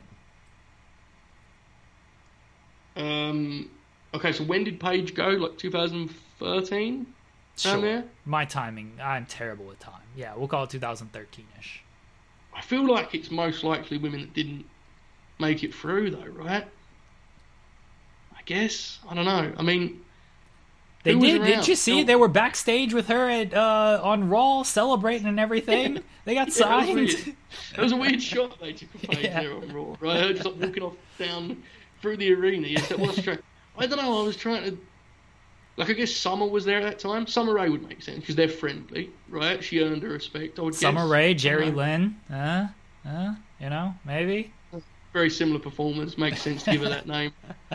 Um. Okay, so when did Paige go? Like two thousand thirteen? Sure. There? My timing, I'm terrible with time. Yeah, we'll call it two thousand thirteen-ish. I feel like it's most likely women that didn't make it through, though, right? I guess. I don't know. I mean, they did. Did you see? They were backstage with her at uh, on Raw, celebrating and everything. Yeah. They got yeah, signed. It was, it was a weird shot they took of Paige yeah. there on Raw, right? Her just like, walking off down through the arena. Yes, that was strange. I don't know. I was trying to. Like, I guess Summer was there at that time. Summer Rae would make sense because they're friendly, right? She earned her respect, I would Summer guess. Rae, Jerry Lynn, uh, uh, you know, maybe. Very similar performers. Makes sense to give her that name.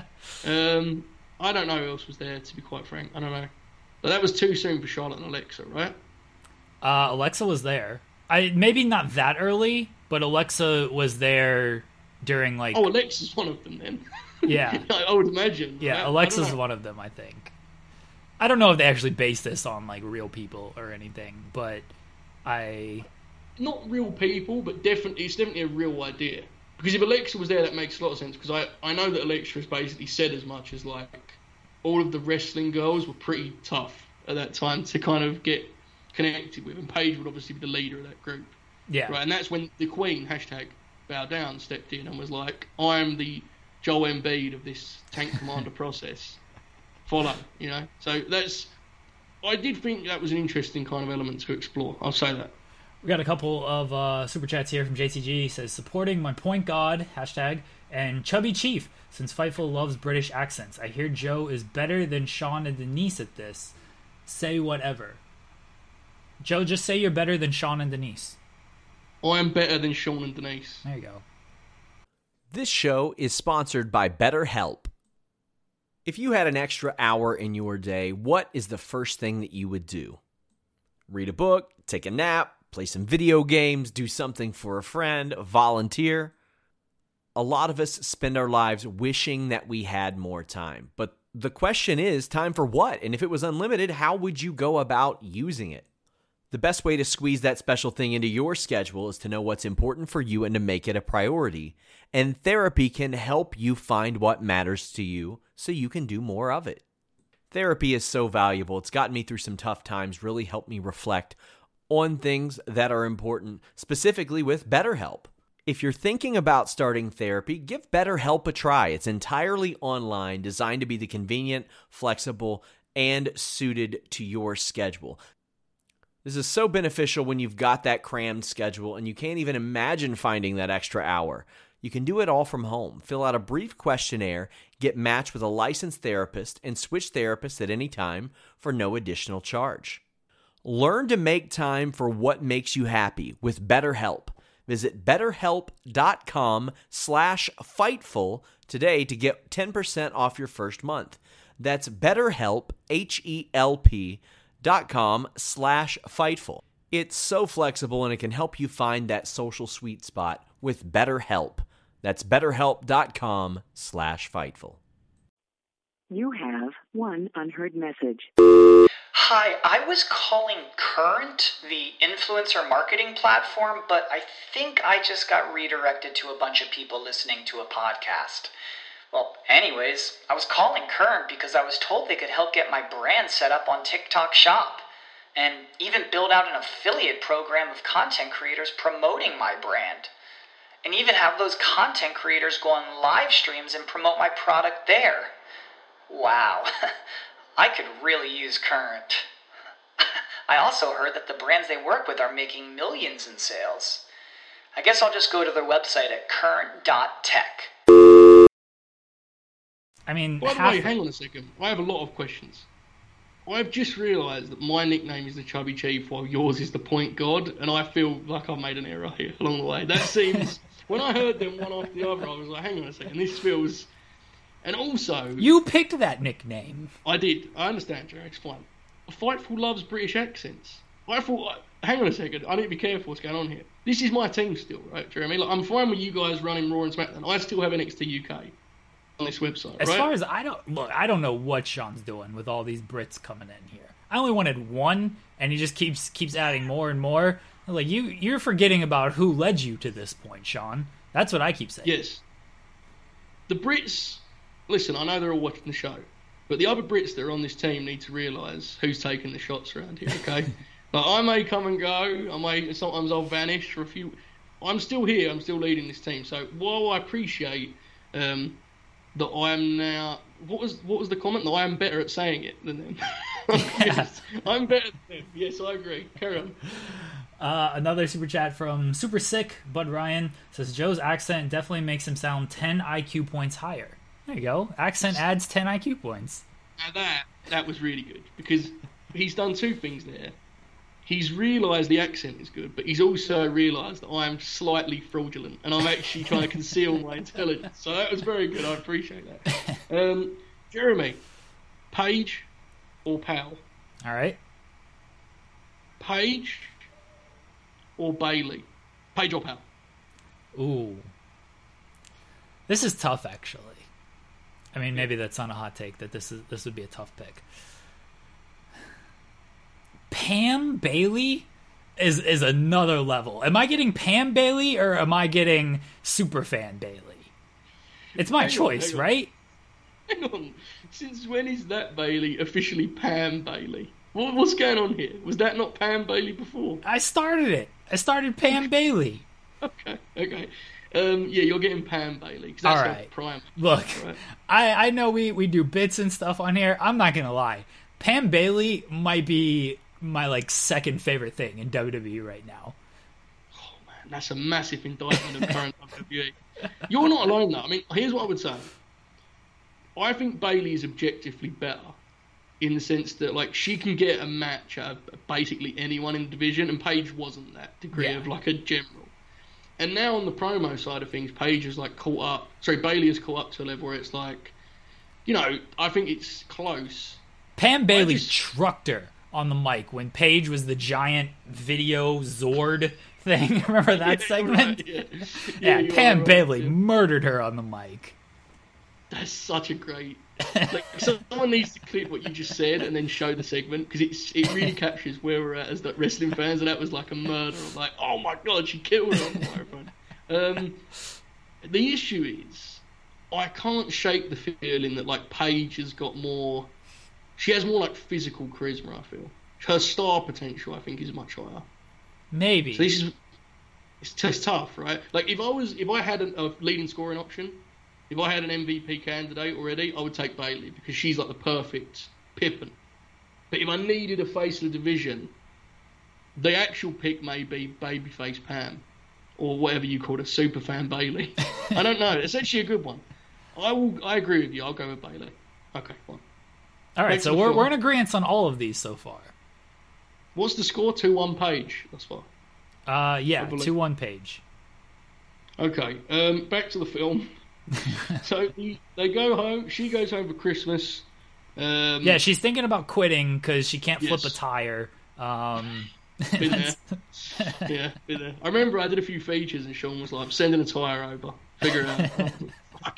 Um, I don't know who else was there, to be quite frank. I don't know. But that was too soon for Charlotte and Alexa, right? Uh, Alexa was there. I maybe not that early, but Alexa was there during, like... Oh, Alexa's one of them, then. Yeah. I would imagine. Yeah, right? Alexa's one of them, I think. I don't know if they actually based this on, like, real people or anything, but I... Not real people, but definitely it's definitely a real idea. Because if Alexa was there, that makes a lot of sense, because I, I know that Alexa has basically said as much as, like, all of the wrestling girls were pretty tough at that time to kind of get connected with, and Paige would obviously be the leader of that group. Yeah. Right, and that's when the Queen, hashtag bow down, stepped in and was like, I am the Joel Embiid of this tank commander process. Follow, you know. So that's, I did think that was an interesting kind of element to explore. I'll say that. We got a couple of uh, super chats here from J T G. He says, supporting my point god, hashtag, and Chubby Chief, since Fightful loves British accents. I hear Joe is better than Sean and Denise at this. Say whatever. Joe, just say you're better than Sean and Denise. I am better than Sean and Denise. There you go. This show is sponsored by BetterHelp. If you had an extra hour in your day, what is the first thing that you would do? Read a book, take a nap, play some video games, do something for a friend, volunteer. A lot of us spend our lives wishing that we had more time. But the question is, time for what? And if it was unlimited, how would you go about using it? The best way to squeeze that special thing into your schedule is to know what's important for you and to make it a priority. And therapy can help you find what matters to you so you can do more of it. Therapy is so valuable. It's gotten me through some tough times, really helped me reflect on things that are important, specifically with BetterHelp. If you're thinking about starting therapy, give BetterHelp a try. It's entirely online, designed to be the convenient, flexible, and suited to your schedule. This is so beneficial when you've got that crammed schedule and you can't even imagine finding that extra hour. You can do it all from home. Fill out a brief questionnaire, get matched with a licensed therapist, and switch therapists at any time for no additional charge. Learn to make time for what makes you happy with BetterHelp. Visit betterhelp.com slash Fightful today to get ten percent off your first month. That's BetterHelp, H E L P, dot com slash Fightful. It's so flexible and it can help you find that social sweet spot with BetterHelp. That's betterhelp.com slash Fightful. You have one unheard message. Hi, I was calling Current, the influencer marketing platform, but I think I just got redirected to a bunch of people listening to a podcast. Well, anyways, I was calling Current because I was told they could help get my brand set up on TikTok Shop, and even build out an affiliate program of content creators promoting my brand, and even have those content creators go on live streams and promote my product there. Wow, I could really use Current. I also heard that the brands they work with are making millions in sales. I guess I'll just go to their website at current dot tech. I mean, By the half... way, hang on a second. I have a lot of questions. I've just realised that my nickname is the Chubby Chief while yours is the Point God, and I feel like I've made an error here along the way. That seems... when I heard them one after the other, I was like, hang on a second, this feels... And also... You picked that nickname. I did. I understand, Jerry. It's fine. Fightful loves British accents. I thought... Hang on a second. I need to be careful what's going on here. This is my team still, right, Jeremy? Like, I'm fine with you guys running Raw and SmackDown. I still have N X T U K on this website, As right? far as I don't look, I don't know what Sean's doing with all these Brits coming in here. I only wanted one, and he just keeps keeps adding more and more. Like you, you're forgetting about who led you to this point, Sean. That's what I keep saying. Yes. The Brits, listen, I know they're all watching the show, but the other Brits that are on this team need to realise who's taking the shots around here, okay? Like, I may come and go, I may, sometimes I'll vanish for a few... I'm still here, I'm still leading this team, so while I appreciate um, that I am now... What was what was the comment? That I am better at saying it than them. Yes, I'm better than them. Yes, I agree. Carry on. Uh, another super chat from Super Sick Bud Ryan says Joe's accent definitely makes him sound ten I Q points higher. There you go. Accent adds ten I Q points. Now that that was really good because he's done two things there. He's realised the accent is good, but he's also realised that I am slightly fraudulent and I'm actually trying to conceal my intelligence. So that was very good. I appreciate that. Um, Jeremy, Paige or Pal? All right. Paige or Bailey? Paige or Pal? Ooh. This is tough, actually. I mean, maybe that's not a hot take, that this is this would be a tough pick. Pam Bailey is is another level. Am I getting Pam Bailey or am I getting Superfan Bailey? It's my Hang on, choice, hang on. right? Hang on. Since when is that Bailey officially Pam Bailey? What, what's going on here? Was that not Pam Bailey before? I started it. I started Pam Bailey. Okay, okay. Um, yeah, you're getting Pam Bailey because that's All her right. prime. Look, Right. I, I know we, we do bits and stuff on here. I'm not going to lie. Pam Bailey might be my like second favorite thing in W W E right now. Oh man, that's a massive indictment of current W W E. You're not alone though. I mean, here's what I would say. I think Bailey is objectively better in the sense that like she can get a match out of basically anyone in the division, and Paige wasn't that degree Yeah. of like a general. And now on the promo side of things, Paige is like caught up. Sorry, Bailey has caught up to a level where it's like, you know, I think it's close. Pam Bailey just- trucked her on the mic when Paige was the giant video Zord thing. Remember that Yeah, segment? right, yeah. Yeah, you are Pam right, Bailey yeah. murdered her on the mic. That's such a great. Like, someone needs to clip what you just said and then show the segment because it's it really captures where we're at as the wrestling fans, and that was like a murder. I'm like, oh my god, she killed her on the microphone. Um, the issue is, I can't shake the feeling that like Paige has got more. She has more like physical charisma. I feel her star potential, I think, is much higher. Maybe. So this is it's, it's tough, right? Like if I was if I had a, a leading scoring option. If I had an M V P candidate already, I would take Bailey because she's like the perfect Pippin. But if I needed a face of the division, the actual pick may be Babyface Pam, or whatever you call it, Superfan Bailey. I don't know. It's actually a good one. I will. I agree with you. I'll go with Bailey. Okay, fine. All right, Thanks so for the we're film. we're in agreement on all of these so far. What's the score? two one Page. That's fine. Uh, yeah, believe- two one Page. Okay. Um, back to the film. So the, they go home. She goes home for Christmas. Um, Yeah, she's thinking about quitting because she can't flip Yes. a tire. Um, Been there. Yeah, been there. I remember I did a few features and Sean was like, sending a tyre over. Figure it out. Fuck.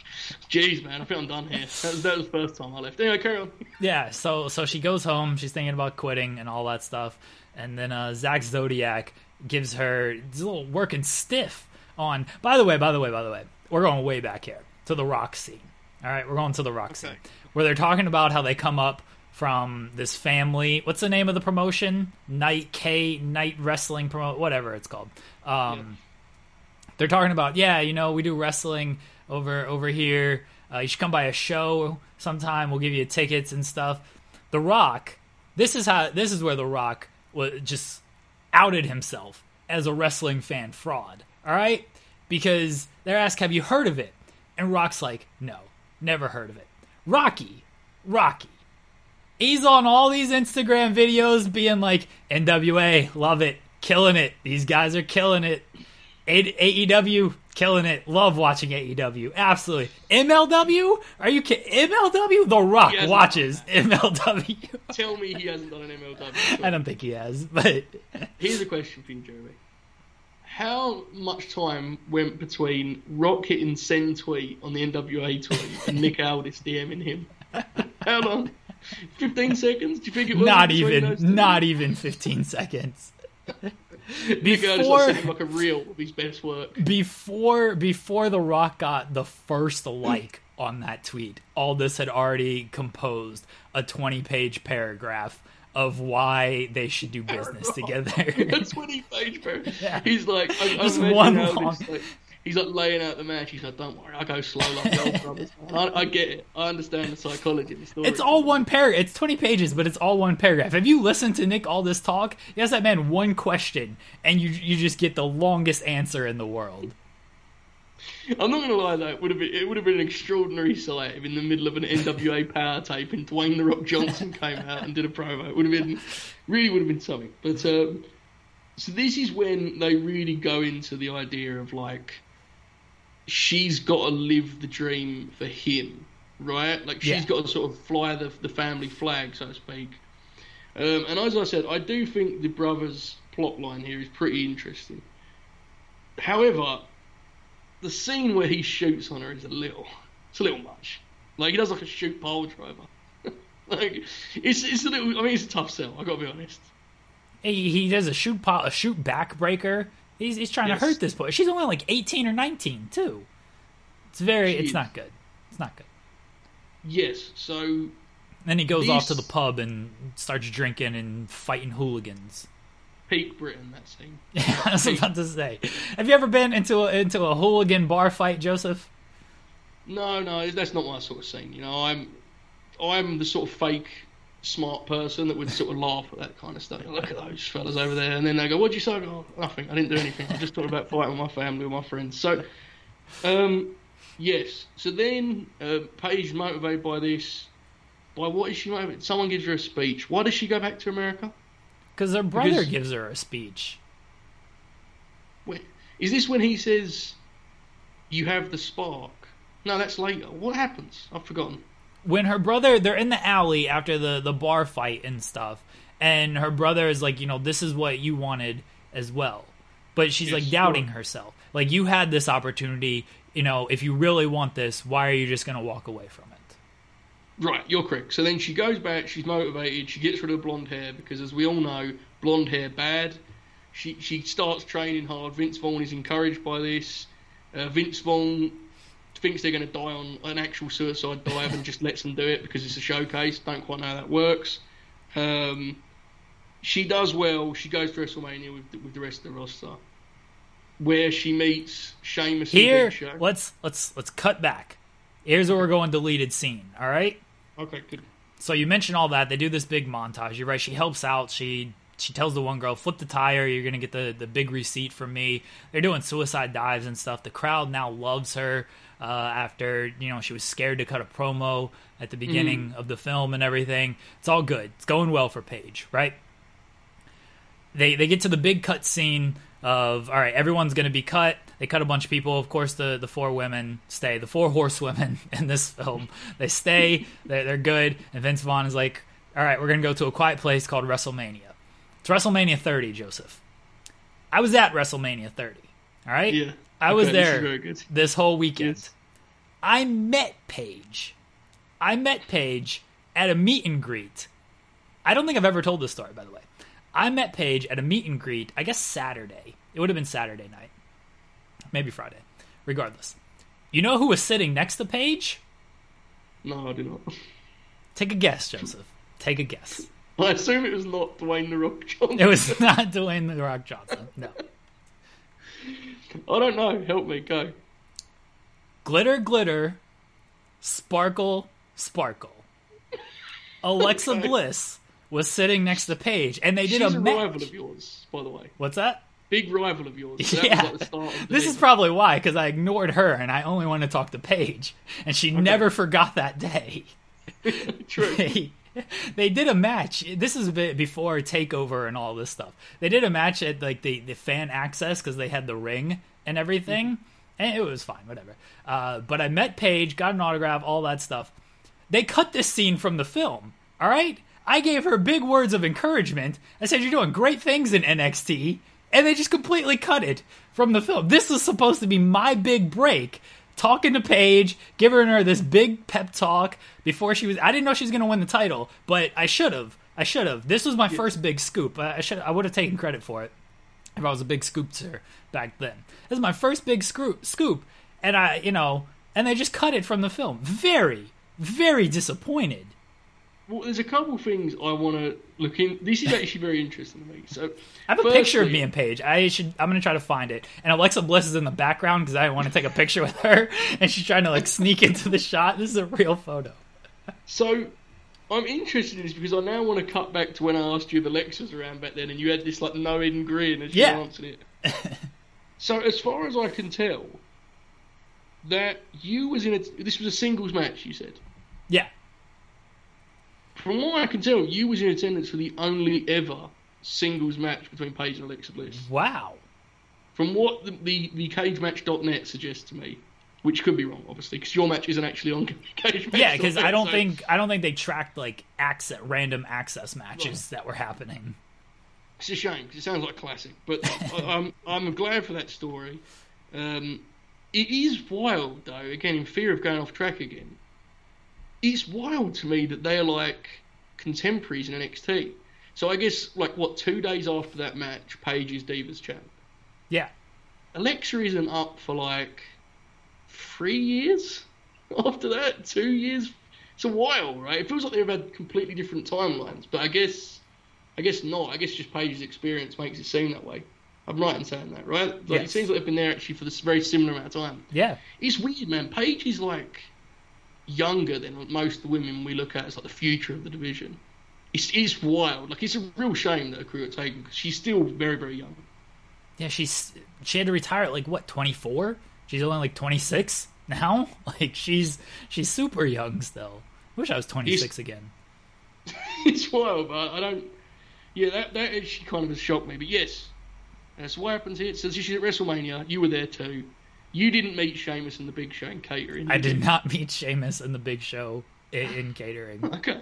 Jeez, man, I think I'm done here. That was, that was the first time I left. Anyway, carry on. Yeah, so so she goes home. She's thinking about quitting and all that stuff. And then uh, Zach Zodiac gives her this little working stiff on. By the way, by the way, by the way, we're going way back here to the Rock scene. All right, we're going to the Rock Okay. scene where they're talking about how they come up from this family. What's the name of the promotion? Night K, Night Wrestling promo, whatever it's called. Um, Yeah. They're talking about, yeah, you know, we do wrestling over over here. Uh, you should come by a show sometime. We'll give you tickets and stuff. The Rock, this is how this is where The Rock was just outed himself as a wrestling fan fraud. All right, because they're asked, "Have you heard of it?" And Rock's like, "No, never heard of it." Rocky, Rocky. He's on all these Instagram videos being like, N W A, love it, killing it. These guys are killing it. A E W, killing it. Love watching A E W. Absolutely. M L W? Are you kidding? M L W? The Rock He hasn't watches done M L W. Tell me he hasn't done an M L W. I don't think he has, but Here's a question for you, Jeremy. How much time went between Rock hitting send tweet on the N W A tweet and Nick Aldis DMing him? How long? fifteen seconds? Do you think it was? not between even, those two? not even fifteen seconds. Nick Aldis Before, like, sent him like a reel of his best work. before, before The Rock got the first like on that tweet, Aldis had already composed a twenty-page paragraph of why they should do business together. A twenty-page paragraph. Yeah. He's like, I, Just I imagine one Aldis, long- like, he's like laying out the match. He's like, don't worry, I go slow like the old brothers. I, I get it. I understand the psychology of the story. It's all one paragraph. It's twenty pages, but it's all one paragraph. Have you listened to Nick Aldis talk? He asks that man one question, and you you just get the longest answer in the world. I'm not gonna lie though, it would have been it would have been an extraordinary sight if in the middle of an N W A power tape and Dwayne the Rock Johnson came out and did a promo. It would have been really would have been something. But um, so this is when they really go into the idea of like she's got to live the dream for him, right? Like she's Yeah. got to sort of fly the the family flag, so to speak. Um, and as I said, I do think the brothers' plot line here is pretty interesting. However, the scene where he shoots on her is a little, it's a little much. Like he does like a shoot pile driver. Like it's it's a little. I mean, it's a tough sell. I gotta be honest. He, he does a shoot po- a shoot backbreaker. He's he's trying Yes. to hurt this boy. She's only like eighteen or nineteen too. It's very. She it's is. not good. It's not good. Yes. So Then he goes off to the These- pub and starts drinking and fighting hooligans. peak Britain, that scene. I was about to say. Have you ever been into a, into a hooligan bar fight, Joseph? No, no, that's not my sort of scene. You know, I'm I'm the sort of fake smart person that would sort of laugh at that kind of stuff. Look at those fellas over there, and then they go, "What'd you say?" I go, "Oh, nothing. I didn't do anything. I just talked about fighting with my family, with my friends." So, um, yes. So then, uh, Paige motivated by this. By what is she motivated? Someone gives her a speech. Why does she go back to America? Because her brother Because- gives her a speech. Wait, is this when he says, "You have the spark"? No, that's later. What happens? I've forgotten. When her brother, they're in the alley after the, the bar fight and stuff, and her brother is like, you know, this is what you wanted as well. But she's Yes, like doubting sure. herself. Like, you had this opportunity, you know, if you really want this, why are you just going to walk away from it? Right, you're correct. So then she goes back, she's motivated, she gets rid of the blonde hair because, as we all know, blonde hair bad. She she starts training hard. Vince Vaughn is encouraged by this. Uh, Vince Vaughn thinks they're going to die on an actual suicide dive and just lets them do it because it's a showcase. Don't quite know how that works. Um, she does well. She goes to WrestleMania with the, with the rest of the roster, where she meets Sheamus Here, and Big Show. let's let's let's cut back. Here's where we're going deleted scene. All right. Okay, good. So you mentioned all that. They do this big montage. You're right. She helps out. She she tells the one girl, flip the tire. You're going to get the, the big receipt from me. They're doing suicide dives and stuff. The crowd now loves her uh, after, you know, she was scared to cut a promo at the beginning of the film and everything. It's all good. It's going well for Paige, right? They, they get to the big cut scene of, all right, everyone's going to be cut. They cut a bunch of people. Of course, the, the four women stay. The four horsewomen in this film, they stay. They're, they're good. And Vince Vaughn is like, all right, we're going to go to a quiet place called WrestleMania. It's WrestleMania thirty, Joseph. I was at WrestleMania thirty, all right? Yeah. I was Okay, this is there very good. this whole weekend. Yes. I met Paige. I met Paige at a meet and greet. I don't think I've ever told this story, by the way. I met Paige at a meet and greet, I guess Saturday. It would have been Saturday night. Maybe Friday. Regardless. You know who was sitting next to Paige? No, I do not. Take a guess, Joseph. Take a guess. I assume it was not Dwayne The Rock Johnson. It was not Dwayne The Rock Johnson. No. I don't know. Help me. Go. Glitter, glitter, sparkle, sparkle. Alexa Okay. Bliss was sitting next to Paige, and they did She's a a match. rival of yours, by the way. What's that? Big rival of yours. So that Yeah. was like the start of the This thing. is probably why, because I ignored her and I only wanted to talk to Paige, and she never forgot that day. True. They, they did a match. This is a bit before Takeover and all this stuff. They did a match at like the, the fan access because they had the ring and everything, and it was fine, whatever. Uh, but I met Paige, got an autograph, all that stuff. They cut this scene from the film. All right, I gave her big words of encouragement. I said, "You're doing great things in N X T," and they just completely cut it from the film. This was supposed to be my big break. Talking to Paige, giving her this big pep talk before she was. I didn't know she was going to win the title, but I should have. I should have. This was my first big scoop. I I should. I would have taken credit for it if I was a big scoopster back then. This is my first big scoop. Scoop, and I, you know, and they just cut it from the film. Very, very disappointed. Well, there's a couple things I want to look in. This is actually very interesting to me. So, I have a picture of firstly- me and Paige. I should. I'm gonna try to find it. And Alexa Bliss is in the background because I want to take a picture with her, and she's trying to like sneak into the shot. This is a real photo. So, I'm interested in this because I now want to cut back to when I asked you if Alexa was around back then, and you had this like knowing grin as you Yeah. answered it. So, as far as I can tell, that you was in a. This was a singles match. You said. Yeah. From what I can tell, you was in attendance for the only ever singles match between Paige and Alexa Bliss. Wow. From what the, the, the cage match dot net suggests to me, which could be wrong, obviously, because your match isn't actually on cage match. Yeah, because I don't so think I don't think they tracked like access, random access matches that were happening. It's a shame because it sounds like a classic, but I, I'm I'm glad for that story. Um, it is wild though. Again, in fear of going off track again, it's wild to me that they're like contemporaries in N X T. So I guess like what two days after that match, Paige is Divas champ. Yeah. Alexa isn't up for like three years after that, two years. It's a while, right? It feels like they've had completely different timelines, but I guess, I guess not. I guess just Paige's experience makes it seem that way. I'm right in saying that, right? Like Yes. It seems like they've been there actually for this very similar amount of time. Yeah. It's weird, man. Paige is like younger than most of the women we look at as like the future of the division. It's it's wild. Like it's a real shame that her career got taken because she's still very very young. Yeah, she's she had to retire at like what, twenty-four? She's only like twenty-six now. Like she's she's super young still. Wish I was twenty-six again. It's wild, but I don't. Yeah, that that actually kind of has shocked me. But yes, that's what happens here. So she's at WrestleMania. You were there too. You didn't meet Sheamus and the Big Show in catering. I you did not meet Sheamus in the Big Show in, in catering. Okay.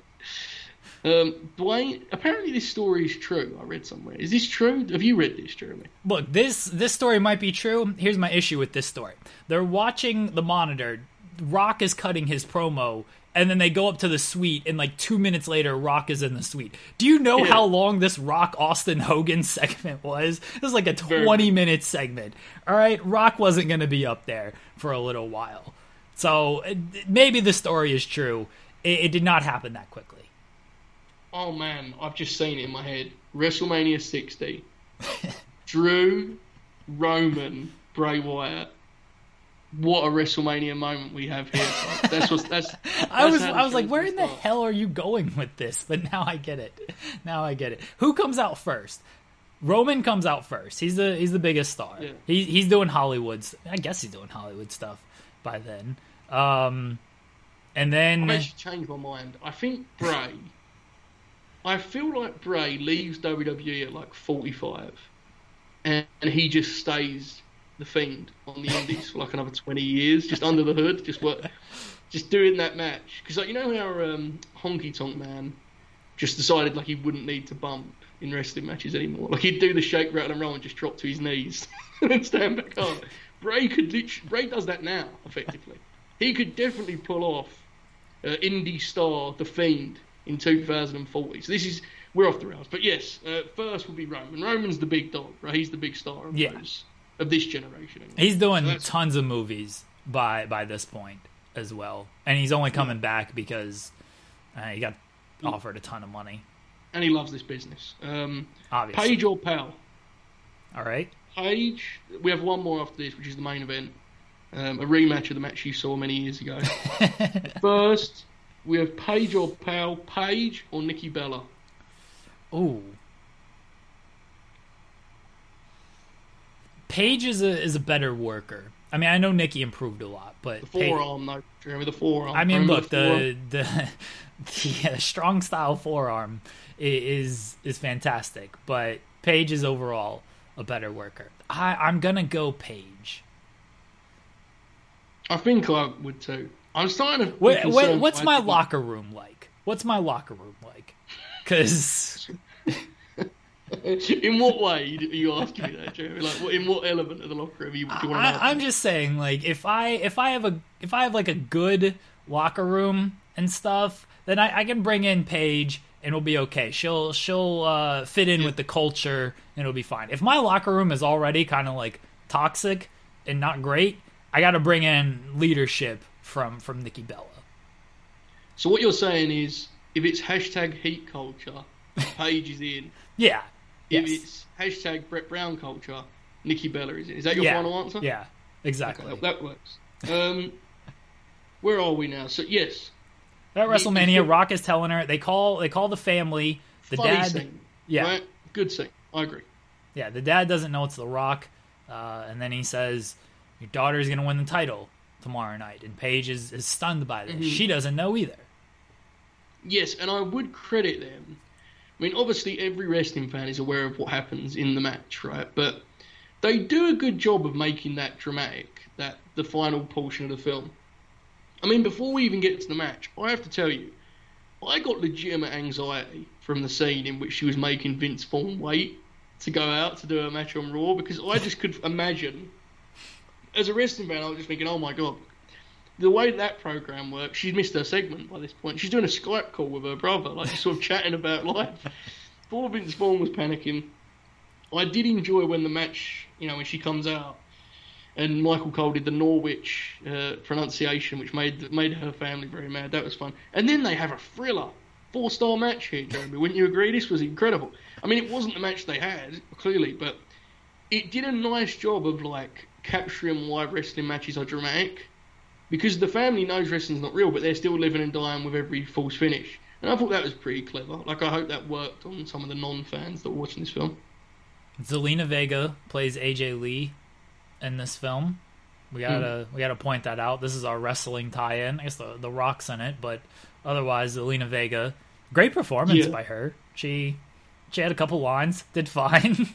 Um, Dwayne, apparently this story is true. I read somewhere. Is this true? Have you read this, Jeremy? Look, this this story might be true. Here's my issue with this story. They're watching the monitor. Rock is cutting his promo, and then they go up to the suite, and like two minutes later, Rock is in the suite. Do you know Yeah. how long this Rock Austin Hogan segment was? It was like a twenty minute segment. All right, Rock wasn't going to be up there for a little while. So uh, maybe the story is true. It, it did not happen that quickly. Oh man, I've just seen it in my head. WrestleMania sixty. Drew, Roman, Bray Wyatt. What a WrestleMania moment we have here. That's what that's. I that's was how the I was like, show's where gonna in the start. hell are you going with this? But now I get it. Now I get it. Who comes out first? Roman comes out first. He's the he's the biggest star. Yeah. He, he's doing Hollywood's. I guess he's doing Hollywood stuff by then. Um, and then I've actually changed my mind. I think Bray. I feel like Bray leaves W W E at like forty-five, and, and he just stays the Fiend on the Indies for like another twenty years, just under the hood, just what, just doing that match. Because like you know how um, Honky Tonk Man just decided like he wouldn't need to bump in wrestling matches anymore. Like he'd do the shake, rattle, and roll, and just drop to his knees and then stand back up. Bray could literally, Bray does that now effectively. he could definitely pull off uh, indie star The Fiend in two thousand forty. So this is, we're off the rails. But yes, uh, first will be Roman. Roman's the big dog, right? He's the big star of, Yeah. those, of this generation. Anyway. He's doing So that's- tons of movies by by this point as well, and he's only coming back because uh, he got offered a ton of money. And he loves this business. Um, Obviously. Paige or Pal? All right. Paige. We have one more after this, which is the main event. Um, a rematch of the match you saw many years ago. First, we have Paige or Pal. Paige or Nikki Bella? Ooh. Paige is a is a better worker. I mean, I know Nikki improved a lot, but The forearm, though. Remember the forearm? I mean, Remember look, the the the, uh, strong style forearm i- is is fantastic, but Paige is overall a better worker. I I'm gonna go Paige. I think I would too. I'm starting to. be What, what concerned what's by- my locker room like? What's my locker room like? Because In what way are you asking me that, Jeremy? Like, what, in what element of the locker room are you, do you want to know? I'm just saying, like, if I if I have a if I have like a good locker room and stuff, then I, I can bring in Paige and it'll be okay. She'll she'll uh, fit in with the culture and it'll be fine. If my locker room is already kind of like toxic and not great, I got to bring in leadership from from Nikki Bella. So what you're saying is, if it's hashtag heat culture, Paige is in. Yeah. If Yes. it's hashtag Brett Brown culture, Nikki Bella is in. Is that your yeah. final answer? Yeah. Exactly. Okay, that works. Um, where are we now? So yes, At the- WrestleMania, the- Rock is telling her they call they call the family. The funny dad, scene. yeah. Right? Good scene. I agree. Yeah, the dad doesn't know it's The Rock, uh, and then he says, "Your daughter's gonna win the title tomorrow night," and Paige is, is stunned by this. Mm-hmm. She doesn't know either. Yes, and I would credit them. I mean, obviously, every wrestling fan is aware of what happens in the match, right? But they do a good job of making that dramatic, that the final portion of the film. I mean, before we even get to the match, I have to tell you, I got legitimate anxiety from the scene in which she was making Vince Vaughn wait to go out to do a match on Raw, because I just could imagine, as a wrestling fan, I was just thinking, oh my god, the way that program works, she's missed her segment by this point. She's doing a Skype call with her brother, like sort of chatting about life. Before Vince Vaughn was panicking, I did enjoy when the match, you know, when she comes out, and Michael Cole did the Norwich uh, pronunciation, which made made her family very mad. That was fun. And then they have a thriller, four star match here, Jeremy. Wouldn't you agree? This was incredible. I mean, it wasn't the match they had, clearly, but it did a nice job of like capturing why wrestling matches are dramatic. Because the family knows wrestling's not real, but they're still living and dying with every false finish. And I thought that was pretty clever. Like, I hope that worked on some of the non-fans that were watching this film. Zelina Vega plays A J Lee in this film. We gotta we gotta point that out. This is our wrestling tie-in. I guess the the Rock's in it, but otherwise, Zelina Vega, great performance Yeah. by her. She she had a couple lines, did fine.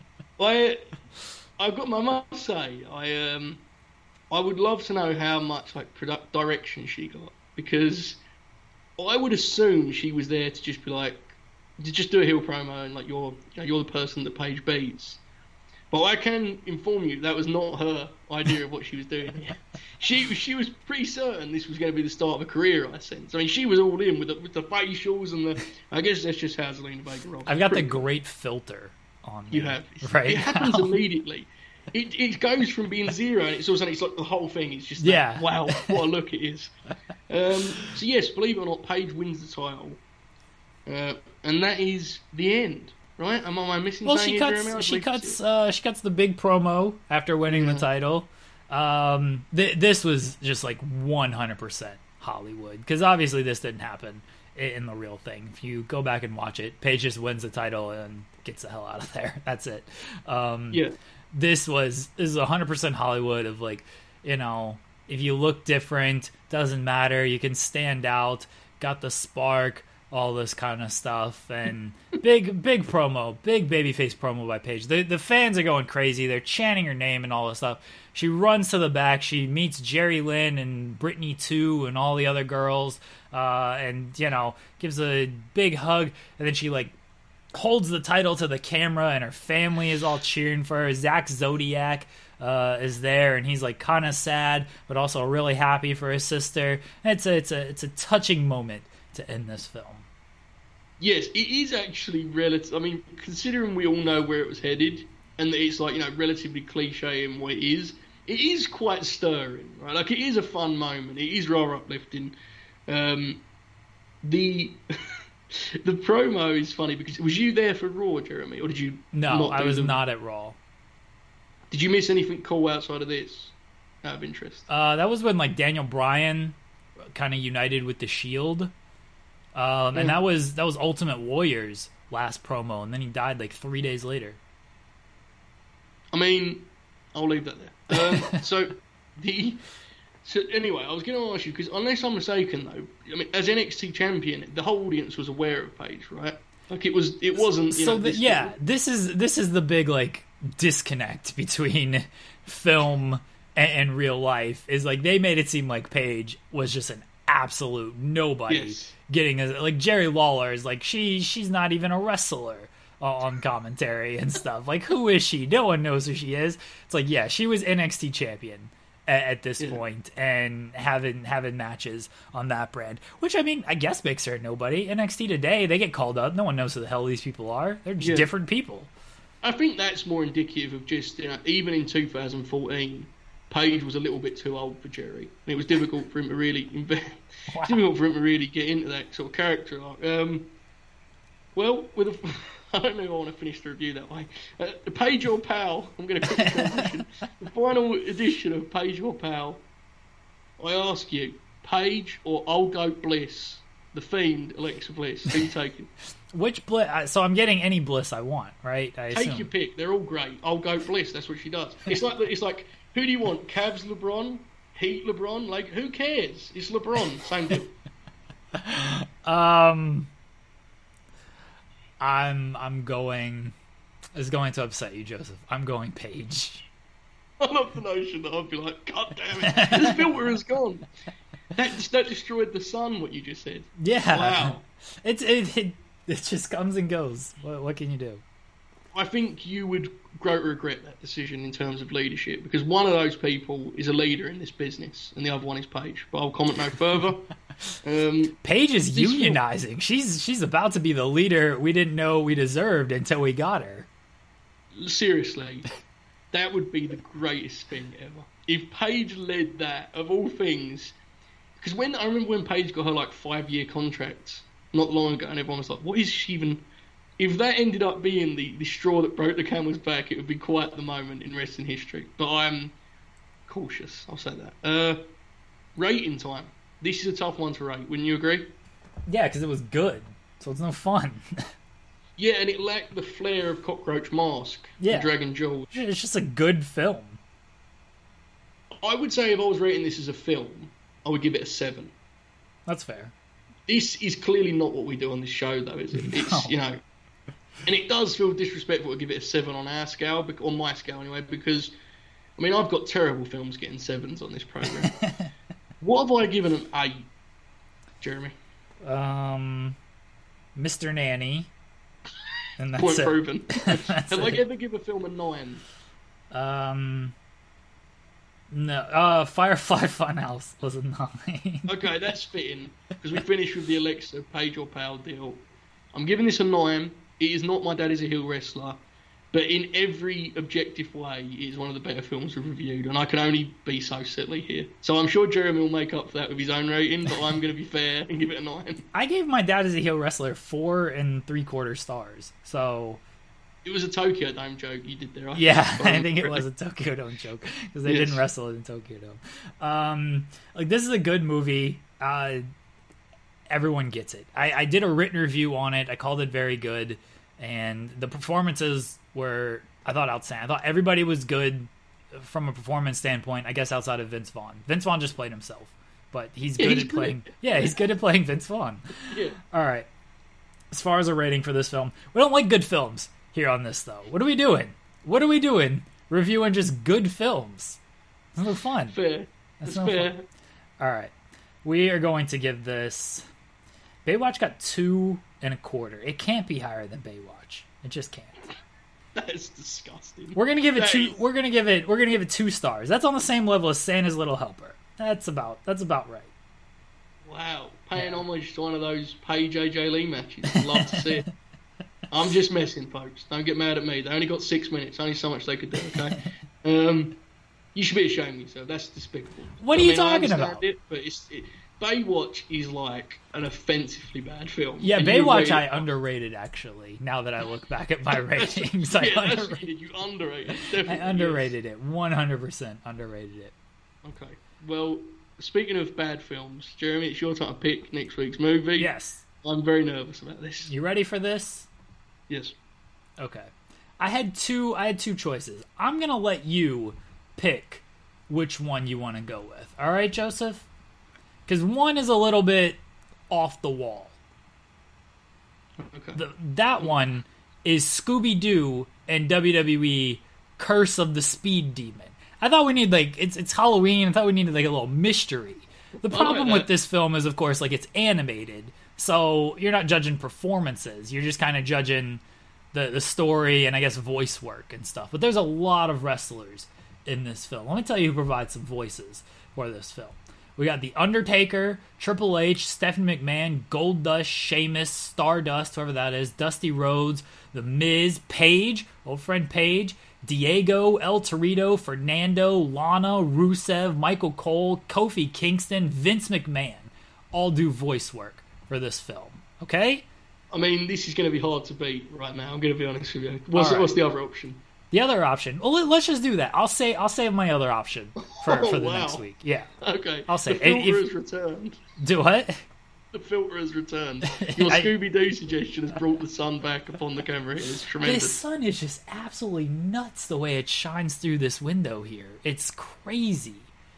I, I've got, I must say, I um, I would love to know how much like product direction she got, because I would assume she was there to just be like, to just do a heel promo and like you're you know, you're the person that Paige beats. But I can inform you that was not her idea of what she was doing. She she was pretty certain this was going to be the start of a career, I sense. I mean, she was all in with the, with the facials and the. I guess that's just how Zelina Vega rolls. I've got the Pretty cool. great filter on me You have. right It happens now. immediately. It it goes from being zero and it's all of a sudden it's like the whole thing is just Yeah. that, wow, what a look it is. Um, so yes, believe it or not, Paige wins the title, uh, and that is the end. Right? Am I missing Well, something she here, cuts Jeremy? I she believe that's cuts it. uh, she cuts the big promo after winning Yeah. the title. Um, th- this was just like one hundred percent Hollywood, because obviously this didn't happen i- in the real thing. If you go back and watch it, Paige just wins the title and gets the hell out of there. That's it. Um, Yeah. this was this is one hundred percent Hollywood of like, you know, if you look different, doesn't matter, you can stand out, got the spark, all this kind of stuff, and big big promo, big babyface promo by Paige. The the fans are going crazy. They're chanting her name and all this stuff. She runs to the back. She meets Jerry Lynn and Brittany too, and all the other girls, uh, and you know, gives a big hug, and then she like holds the title to the camera, and her family is all cheering for her. Zach Zodiac uh, is there, and he's like kind of sad, but also really happy for his sister. It's a, it's a, it's a touching moment to end this film. Yes, it is actually relative. I mean, considering we all know where it was headed, and that it's like, you know, relatively cliche in what it is, it is quite stirring, right? Like, it is a fun moment. It is rather uplifting. Um, the the promo is funny because was you there for Raw, Jeremy, or did you? No, not I do was the... not at Raw. Did you miss anything cool outside of this? Out of interest. Uh, that was when like Daniel Bryan kind of united with the Shield, um, mm. and that was that was Ultimate Warrior's last promo, and then he died like three days later. I mean, I'll leave that there. Um, so the so anyway, I was going to ask you because unless I'm mistaken, though, I mean, as N X T champion, the whole audience was aware of Paige, right? Like it was, it wasn't. You so know, the, this yeah, film. this is this is the big like disconnect between film and, and real life. Is like they made it seem like Paige was just an absolute nobody, Yes. getting a, like Jerry Lawler is like she she's not even a wrestler on commentary and stuff. Like, who is she? No one knows who she is. It's like, yeah, she was N X T champion at, at this Yeah. point and having having matches on that brand, which I mean, I guess makes her a nobody. N X T today, they get called up. No one knows who the hell these people are. They're just Yeah. different people. I think that's more indicative of just, you know, even in two thousand fourteen, Paige was a little bit too old for Jerry, and it was difficult for him to really inve- Wow. difficult for him to really get into that sort of character arc. Um, well, with a, I don't know if I want to finish the review that way. Uh, Paige or Pal, I'm going to quickly transition. The final edition of Paige or Pal. I ask you, Paige or Old Goat Bliss, the Fiend, Alexa Bliss, who you taking? Which bliss? So I'm getting any bliss I want, right? I Take assume. your pick. They're all great. Old Goat Bliss. That's what she does. It's like it's like who do you want? Cavs LeBron, Heat LeBron. Like who cares? It's LeBron. Same deal. Um, I'm I'm going. It's going to upset you, Joseph. I'm going Paige. I love the notion that I'd be like, God damn it, this filter is gone. That that destroyed the sun. What you just said. Yeah. Wow. It's it, it it just comes and goes. What what can you do? I think you would greatly regret that decision in terms of leadership because one of those people is a leader in this business and the other one is Paige. But I'll comment no further. Um, Paige is This film- unionizing. She's she's about to be the leader we didn't know we deserved until we got her. seriously, that would be the greatest thing ever. If Paige led that, of all things, because when I remember when Paige got her like five year contract not long ago, and everyone was like, "What is she even?" If that ended up being the, the straw that broke the camel's back, it would be quite the moment in wrestling history. But I'm cautious. I'll say that. Uh, rating time. This is a tough one to rate. Wouldn't you agree? Yeah, because it was good, so it's no fun. Yeah, and it lacked the flair of Cockroach Mask, Yeah. the Dragon George. It's just a good film. I would say if I was rating this as a film, I would give it a seven. That's fair. This is clearly not what we do on this show, though, is it? It's, No. you know, and it does feel disrespectful to give it a seven on our scale, bec- on my scale anyway, because, I mean, I've got terrible films getting sevens on this program. What have I given an eight, Jeremy? Um, Mister Nanny, and that's Point it. proven. That's Have I it. ever give a film a nine? Um, no. Uh, Firefly Funhouse was a nine. Okay, that's fitting, because we finished with the Alexa Page or Pal deal. I'm giving this a nine. It is not My Dad is a Heel Wrestler, but in every objective way, it is one of the better films we've reviewed, and I can only be so silly here. So I'm sure Jeremy will make up for that with his own rating, but I'm going to be fair and give it a nine. I gave My Dad is a Heel Wrestler four and three quarter stars. So It was a Tokyo Dome joke you did there. I yeah, think. I think it was a Tokyo Dome joke because they Yes. didn't wrestle in Tokyo Dome. Um, like this is a good movie. Uh, everyone gets it. I, I did a written review on it. I called it very good, and the performances were I thought outstanding. I thought everybody was good from a performance standpoint. I guess outside of Vince Vaughn. Vince Vaughn just played himself, but he's Yeah, good he's at great. playing. Yeah, he's good at playing Vince Vaughn. Yeah. All right. As far as a rating for this film, we don't like good films here on this, though. What are we doing? What are we doing? Reviewing just good films. It's no fun. Fair. That's That's no fair. fun. All right. We are going to give this... Baywatch got two and a quarter. It can't be higher than Baywatch. It just can't. That's disgusting. We're gonna give it That two. is- We're gonna give it. We're gonna give it two stars. That's on the same level as Santa's Little Helper. That's about. That's about right. Wow, paying Yeah. homage to one of those Page A J Lee matches. I'd love to see it. I'm just messing, folks. Don't get mad at me. They only got six minutes. Only so much they could do. Okay. um, you should be ashamed of yourself. That's despicable. What are I you mean, I talking understand about? It, but it's, it, Baywatch is like an offensively bad film. Yeah, And you Baywatch rate I it- underrated actually. Now that I look back at my ratings, I Yeah, that's underrated. what you did. You underrated. I Definitely, underrated it. One hundred percent underrated it. yes. Okay. Well, speaking of bad films, Jeremy, it's your time to pick next week's movie. Yes. I'm very nervous about this. You ready for this? Yes. Okay. I had two. I had two choices. I'm gonna let you pick which one you want to go with. All right, Joseph? Because one is a little bit off the wall. Okay. The, that one is Scooby-Doo and W W E Curse of the Speed Demon. I thought we need, like, it's it's Halloween. I thought we needed, like, a little mystery. The problem Okay, with that- this film is, of course, like, it's animated. So you're not judging performances. You're just kind of judging the, the story and, I guess, voice work and stuff. But there's a lot of wrestlers in this film. Let me tell you who provides some voices for this film. We got The Undertaker, Triple H, Stephanie McMahon, Goldust, Sheamus, Stardust, whoever that is, Dusty Rhodes, The Miz, Paige, old friend Paige, Diego, El Torito, Fernando, Lana, Rusev, Michael Cole, Kofi Kingston, Vince McMahon. All do voice work for this film. Okay? I mean, this is going to be hard to beat right now. I'm going to be honest with you. What's, All right. what's the other option? The other option. Well, let- let's just do that. I'll say I'll save my other option for, Oh, for the wow. next week. Yeah. Okay. I'll say, the filter if- has returned. Do what? The filter has returned. Your I- Scooby-Doo suggestion has brought the sun back upon the camera. It is This tremendous. sun is just absolutely nuts the way it shines through this window here. It's crazy.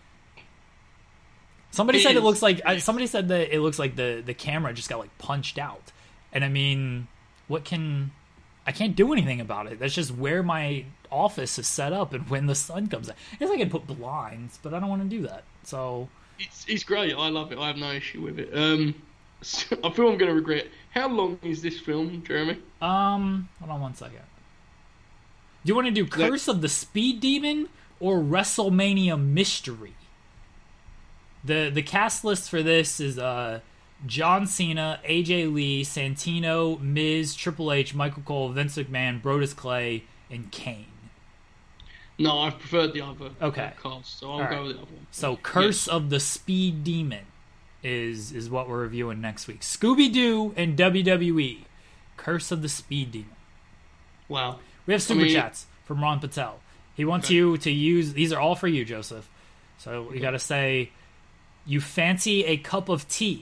Somebody It said it is. looks like uh, somebody said that it looks like the the camera just got like punched out. And I mean, what can I can't do anything about it. That's just where my office is set up and when the sun comes out. I guess I could put blinds, but I don't want to do that. So It's, it's great. I love it. I have no issue with it. Um, so I feel I'm going to regret. How long is this film, Jeremy? Um, hold on one second. Do you want to do Curse of the Speed Demon or WrestleMania Mystery? The the cast list for this is uh John Cena, A J Lee, Santino, Miz, Triple H, Michael Cole, Vince McMahon, Brodus Clay, and Kane. No, I've preferred the other Okay. cast, so I'll All right. go with the other one. So Curse of the Speed Demon is is what we're reviewing next week. Scooby-Doo and W W E. Curse of the Speed Demon. Wow. We have super I mean- chats from Ron Patel. He wants Okay. you to use these are all for you, Joseph. So you got to say you fancy a cup of tea.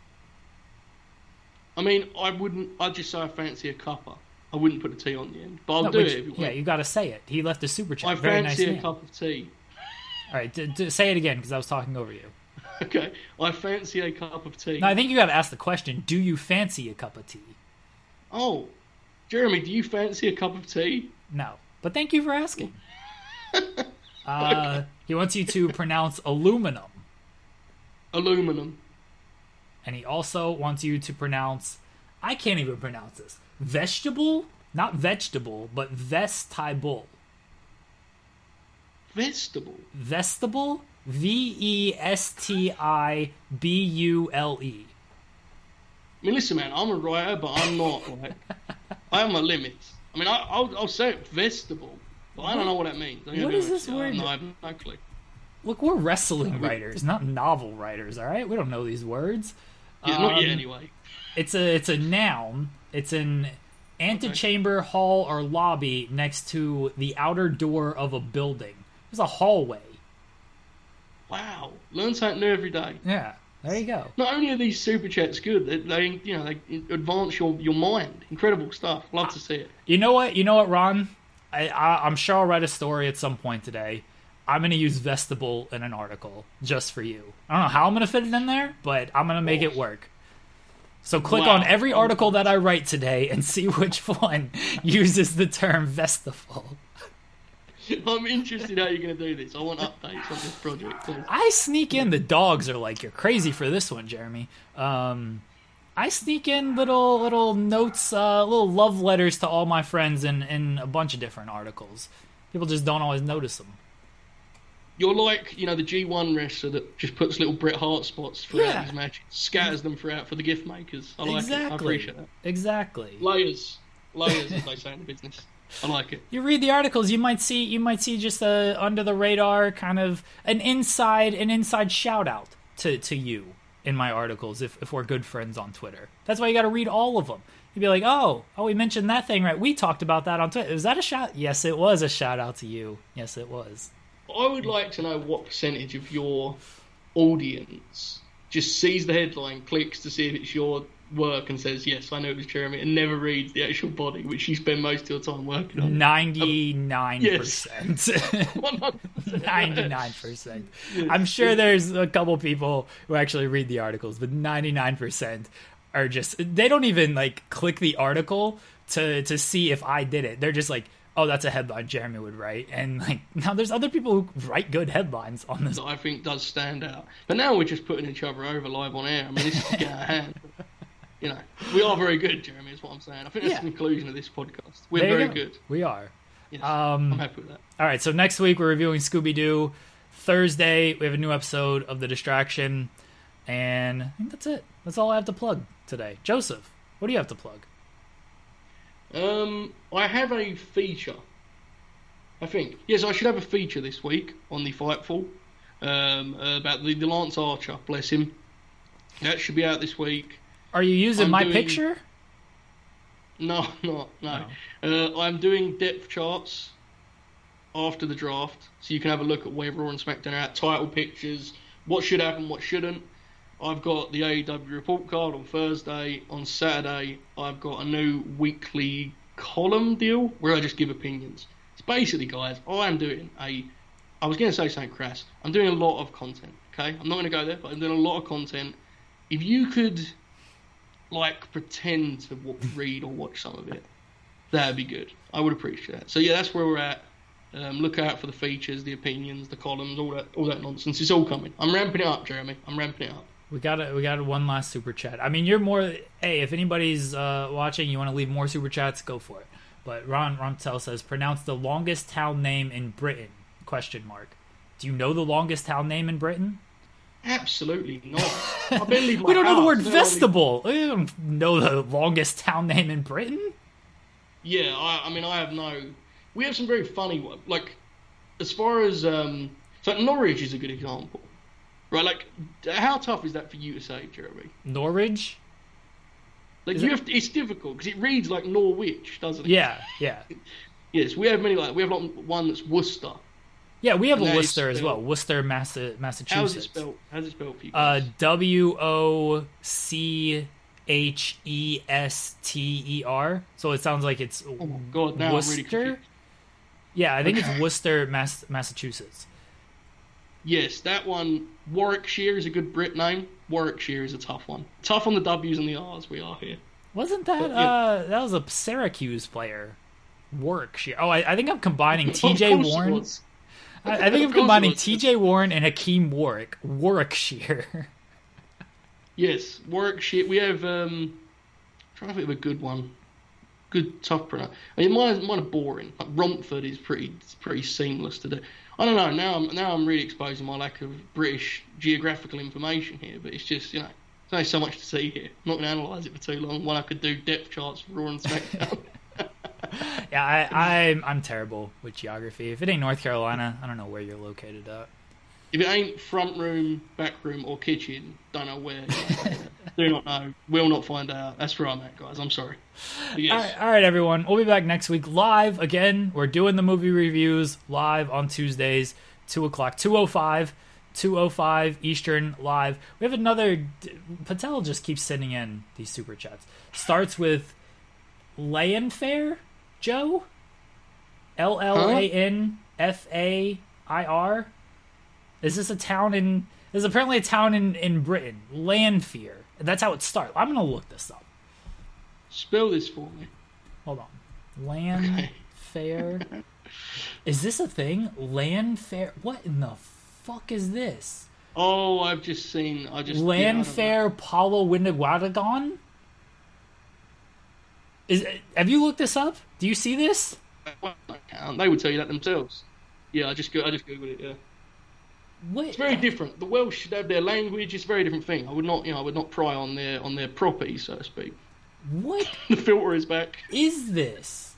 I mean, I wouldn't. I'd just say I fancy a cuppa. I wouldn't put a T on the end, but I'll No, do but it. you- If you yeah, want. you got to say it. He left a super chat. I Very nice fancy a man. cup of tea. All right, d- d- say it again because I was talking over you. Okay, I fancy a cup of tea. No, I think you got to ask the question: do you fancy a cup of tea? Oh, Jeremy, do you fancy a cup of tea? No, but thank you for asking. uh, he wants you to pronounce aluminum, Aluminum. and he also wants you to pronounce. I can't even pronounce this. Vegetable, not vegetable, but vestibule. Vegetable. Vestibule, V E S T I B U L E. I mean, listen, man, I'm a writer, but I'm not. Like, I have my limits. I mean, I, I'll, I'll say it vegetable, but I don't know what that means. I'm gonna What be is honest this with you. I word? have no- I have no clue. Look, we're wrestling writers, not novel writers. All right, we don't know these words. Yeah, not yet, Um, anyway. It's a it's a noun. It's an antechamber, hall, or lobby next to the outer door of a building. There's a hallway. Wow, learn something new every day. Yeah, there you go. Not only are these super chats good, they, they you know they advance your, your mind. Incredible stuff. Love to see it. You know what? You know what, Ron? I, I I'm sure I'll write a story at some point today. I'm gonna use vestibule in an article just for you. I don't know how I'm gonna fit it in there, but I'm gonna make it work. So click Wow. on every article that I write today and see which one uses the term vestibule. I'm interested how you're going to do this. I want updates on this project. Please. I sneak in the dogs are like, you're crazy for this one, Jeremy. Um, I sneak in little little notes, uh, little love letters to all my friends in, in a bunch of different articles. People just don't always notice them. You're like, you know, the G one wrestler that just puts little Bret Hart spots throughout Yeah. his matches, scatters them throughout for the gift makers. I like exactly. it. I appreciate that. Exactly. Layers, layers, as they say in the business. I like it. You read the articles, you might see you might see just a under the radar kind of an inside an inside shout out to, to you in my articles if, if we're good friends on Twitter. That's why you got to read all of them. You'd be like, oh, oh, we mentioned that thing, right? We talked about that on Twitter. Was that a shout? Yes, it was a shout out to you. Yes, it was. I would like to know what percentage of your audience just sees the headline, clicks to see if it's your work and says, yes, I know it was Jeremy, and never reads the actual body, which you spend most of your time working on. ninety-nine percent. one hundred percent. ninety-nine percent. I'm sure there's a couple people who actually read the articles, but ninety-nine percent are just, they don't even like click the article to, to see if I did it. They're just like, oh, that's a headline Jeremy would write. And like, now there's other people who write good headlines on this. That I think does stand out. But now we're just putting each other over live on air. I mean, this is getting out of hand. You know, we are very good, Jeremy, is what I'm saying. I think that's Yeah. the conclusion of this podcast. We're There you very go. good. We are. Yes, Um, I'm happy with that. All right, so next week we're reviewing Scooby-Doo. Thursday, we have a new episode of The Distraction. And I think that's it. That's all I have to plug today. Joseph, what do you have to plug? Um, I have a feature. I think. Yes, I should have a feature this week on the Fightful um, about the, the Lance Archer, bless him. That should be out this week. Are you using I'm my doing- picture? No, no, no. Uh, I'm doing depth charts after the draft, so you can have a look at where Raw and SmackDown are at, title pictures, what should happen, what shouldn't. I've got the A E W report card on Thursday. On Saturday, I've got a new weekly column deal where I just give opinions. It's basically, guys, I'm doing a... I was going to say something crass. I'm doing a lot of content, okay? I'm not going to go there, but I'm doing a lot of content. If you could, like, pretend to w- read or watch some of it, that'd be good. I would appreciate that. So, yeah, that's where we're at. Um, look out for the features, the opinions, the columns, all that all that nonsense. It's all coming. I'm ramping it up, Jeremy. I'm ramping it up. We got a, we got a one last super chat. I mean, you're more. Hey, if anybody's uh, watching, you want to leave more super chats, go for it. But Ron Romtel says, pronounce the longest town name in Britain? Question mark. Do you know the longest town name in Britain? Absolutely not. I barely leave my We don't know the house. word They're vestibule. We don't know the longest town name in Britain. only- Yeah, I, I mean, I have no. We have some very funny ones. Like, as far as um, so Norwich is a good example, right? Like, how tough is that for you to say, Jeremy? Norwich. Like, Is you it- have to, it's difficult because it reads like Norwich, doesn't it? Yeah, yeah, Yes, we have many like we have like one that's Worcester. yeah. We have And a that is Worcester as well. spelled- Worcester, Massa- Massachusetts. How's it spelled? How's it spelled for you Uh, guys? W O C H E S T E R. So it sounds like it's oh my god! Now I'm really Worcester. confused. Yeah, I think Okay. it's Worcester, Mass- Massachusetts. Yes, that one. Warwickshire is a good Brit name. Warwickshire is a tough one. Tough on the W's and the R's. We are here. Wasn't that But, yeah. uh that was a Syracuse player? Warwickshire. Oh, I, I think I'm combining T J Of course it Warren. was. I, I think Of I'm course it combining was. T J Warren and Hakeem Warwick. Warwickshire. Yes, Warwickshire. We have. um trying to think of a good one. Good tough pronoun. I mean, mine, mine are boring. Like Romford is pretty, it's pretty seamless to do. I don't know. Now I'm now I'm really exposing my lack of British geographical information here. But it's just you know, there's only so much to see here. I'm not going to analyse it for too long. When I could do depth charts for Raw and SmackDown. Yeah, I, I'm I'm terrible with geography. If it ain't North Carolina, I don't know where you're located at. If it ain't front room, back room, or kitchen, don't know where. Do not know. Will not find out. That's where I'm at, guys. I'm sorry. But yes. All right, all right, everyone. We'll be back next week live again. We're doing the movie reviews live on Tuesdays, two o'clock, two oh five, two oh five Eastern live. We have another. Patel just keeps sending in these super chats. Starts with Lanfair, Joe. L L A N F A I R. Is this a town in? There's apparently a town in in Britain. Lanfair. That's how it starts. I'm gonna look this up. Spell this for me. Hold on. Lanfair. Is this a thing? Lanfair. What in the fuck is this? Oh, I've just seen. I just. yeah, I don't know. Lanfair Paulo Winnewagon? Is have you looked this up? Do you see this? They would tell you that themselves. Yeah, I just I just googled it. Yeah, what? It's very different. The Welsh should have their language. It's a very different thing. I would not, you know, I would not pry on their on their property, so to speak. What the filter is back. Is this?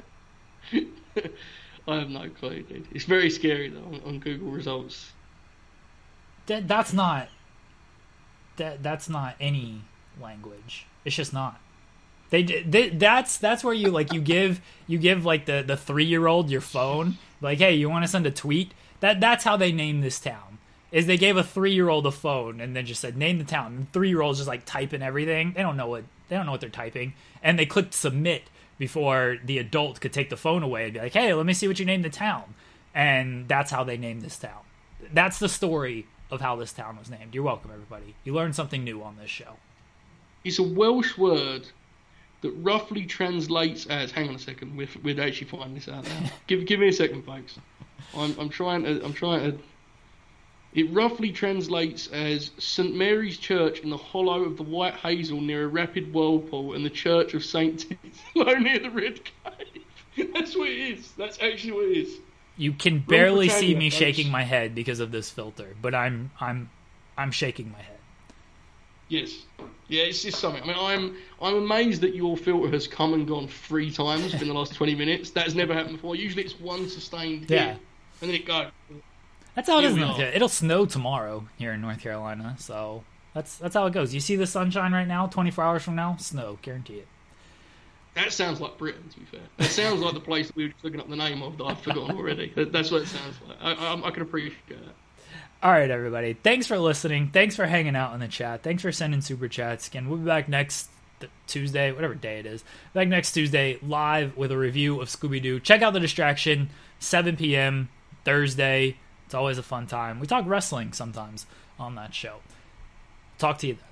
I have no clue, dude. It's very scary though on, on Google results. That that's not. That that's not any language. It's just not. They, they that's that's where you like you give you give like the the three year old your phone, like, hey, you want to send a tweet? That that's how they named this town. Is they gave a three year old a phone and then just said name the town. And three year olds just like typing everything. They don't know what they don't know what they're typing, and they clicked submit before the adult could take the phone away and be like, hey, let me see what you named the town. And that's how they named this town. That's the story of how this town was named. You're welcome, everybody. You learned something new on this show. It's a Welsh word that roughly translates as. Hang on a second, we're we're actually finding this out now. give give me a second, folks. I'm I'm trying to I'm trying to. It roughly translates as Saint Mary's Church in the hollow of the White Hazel near a rapid whirlpool, and the Church of Saint Tilo near the Red Cave. That's what it is. That's actually what it is. You can barely see me shaking my head because of this filter, but I'm I'm I'm shaking my head. Yes. Yeah, it's just something. I mean, I'm I'm amazed that your filter has come and gone three times in the last twenty minutes. That has never happened before. Usually it's one sustained yeah. hit, and then it goes. That's how it is. It'll snow tomorrow here in North Carolina, so that's that's how it goes. You see the sunshine right now, twenty-four hours from now, snow, guarantee it. That sounds like Britain, to be fair. That sounds like the place we were just looking up the name of that I've forgotten already. That's what it sounds like. I, I, I can appreciate that. All right, everybody. Thanks for listening. Thanks for hanging out in the chat. Thanks for sending super chats. Again, we'll be back next Tuesday, whatever day it is. Back next Tuesday, live with a review of Scooby-Doo. Check out The Distraction, seven p.m. Thursday. It's always a fun time. We talk wrestling sometimes on that show. Talk to you then.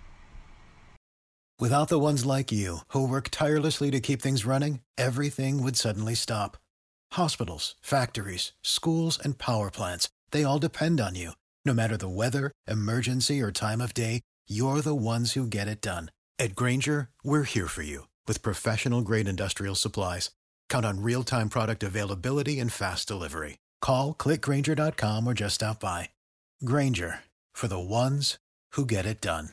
Without the ones like you, who work tirelessly to keep things running, everything would suddenly stop. Hospitals, factories, schools, and power plants, they all depend on you. No matter the weather, emergency, or time of day, you're the ones who get it done. At Grainger, we're here for you with professional-grade industrial supplies. Count on real-time product availability and fast delivery. Call, click Grainger dot com, or just stop by. Grainger, for the ones who get it done.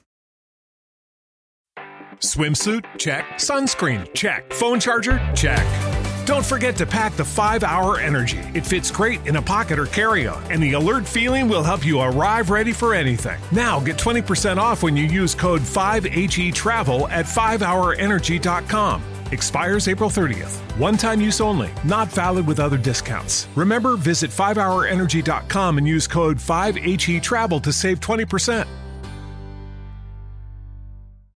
Swimsuit? Check. Sunscreen? Check. Phone charger? Check. Don't forget to pack the five hour Energy. It fits great in a pocket or carry-on, and the alert feeling will help you arrive ready for anything. Now get twenty percent off when you use code five H E travel at five hour energy dot com. Expires April thirtieth. One-time use only. Not valid with other discounts. Remember, visit five hour energy dot com and use code five H E travel to save twenty percent.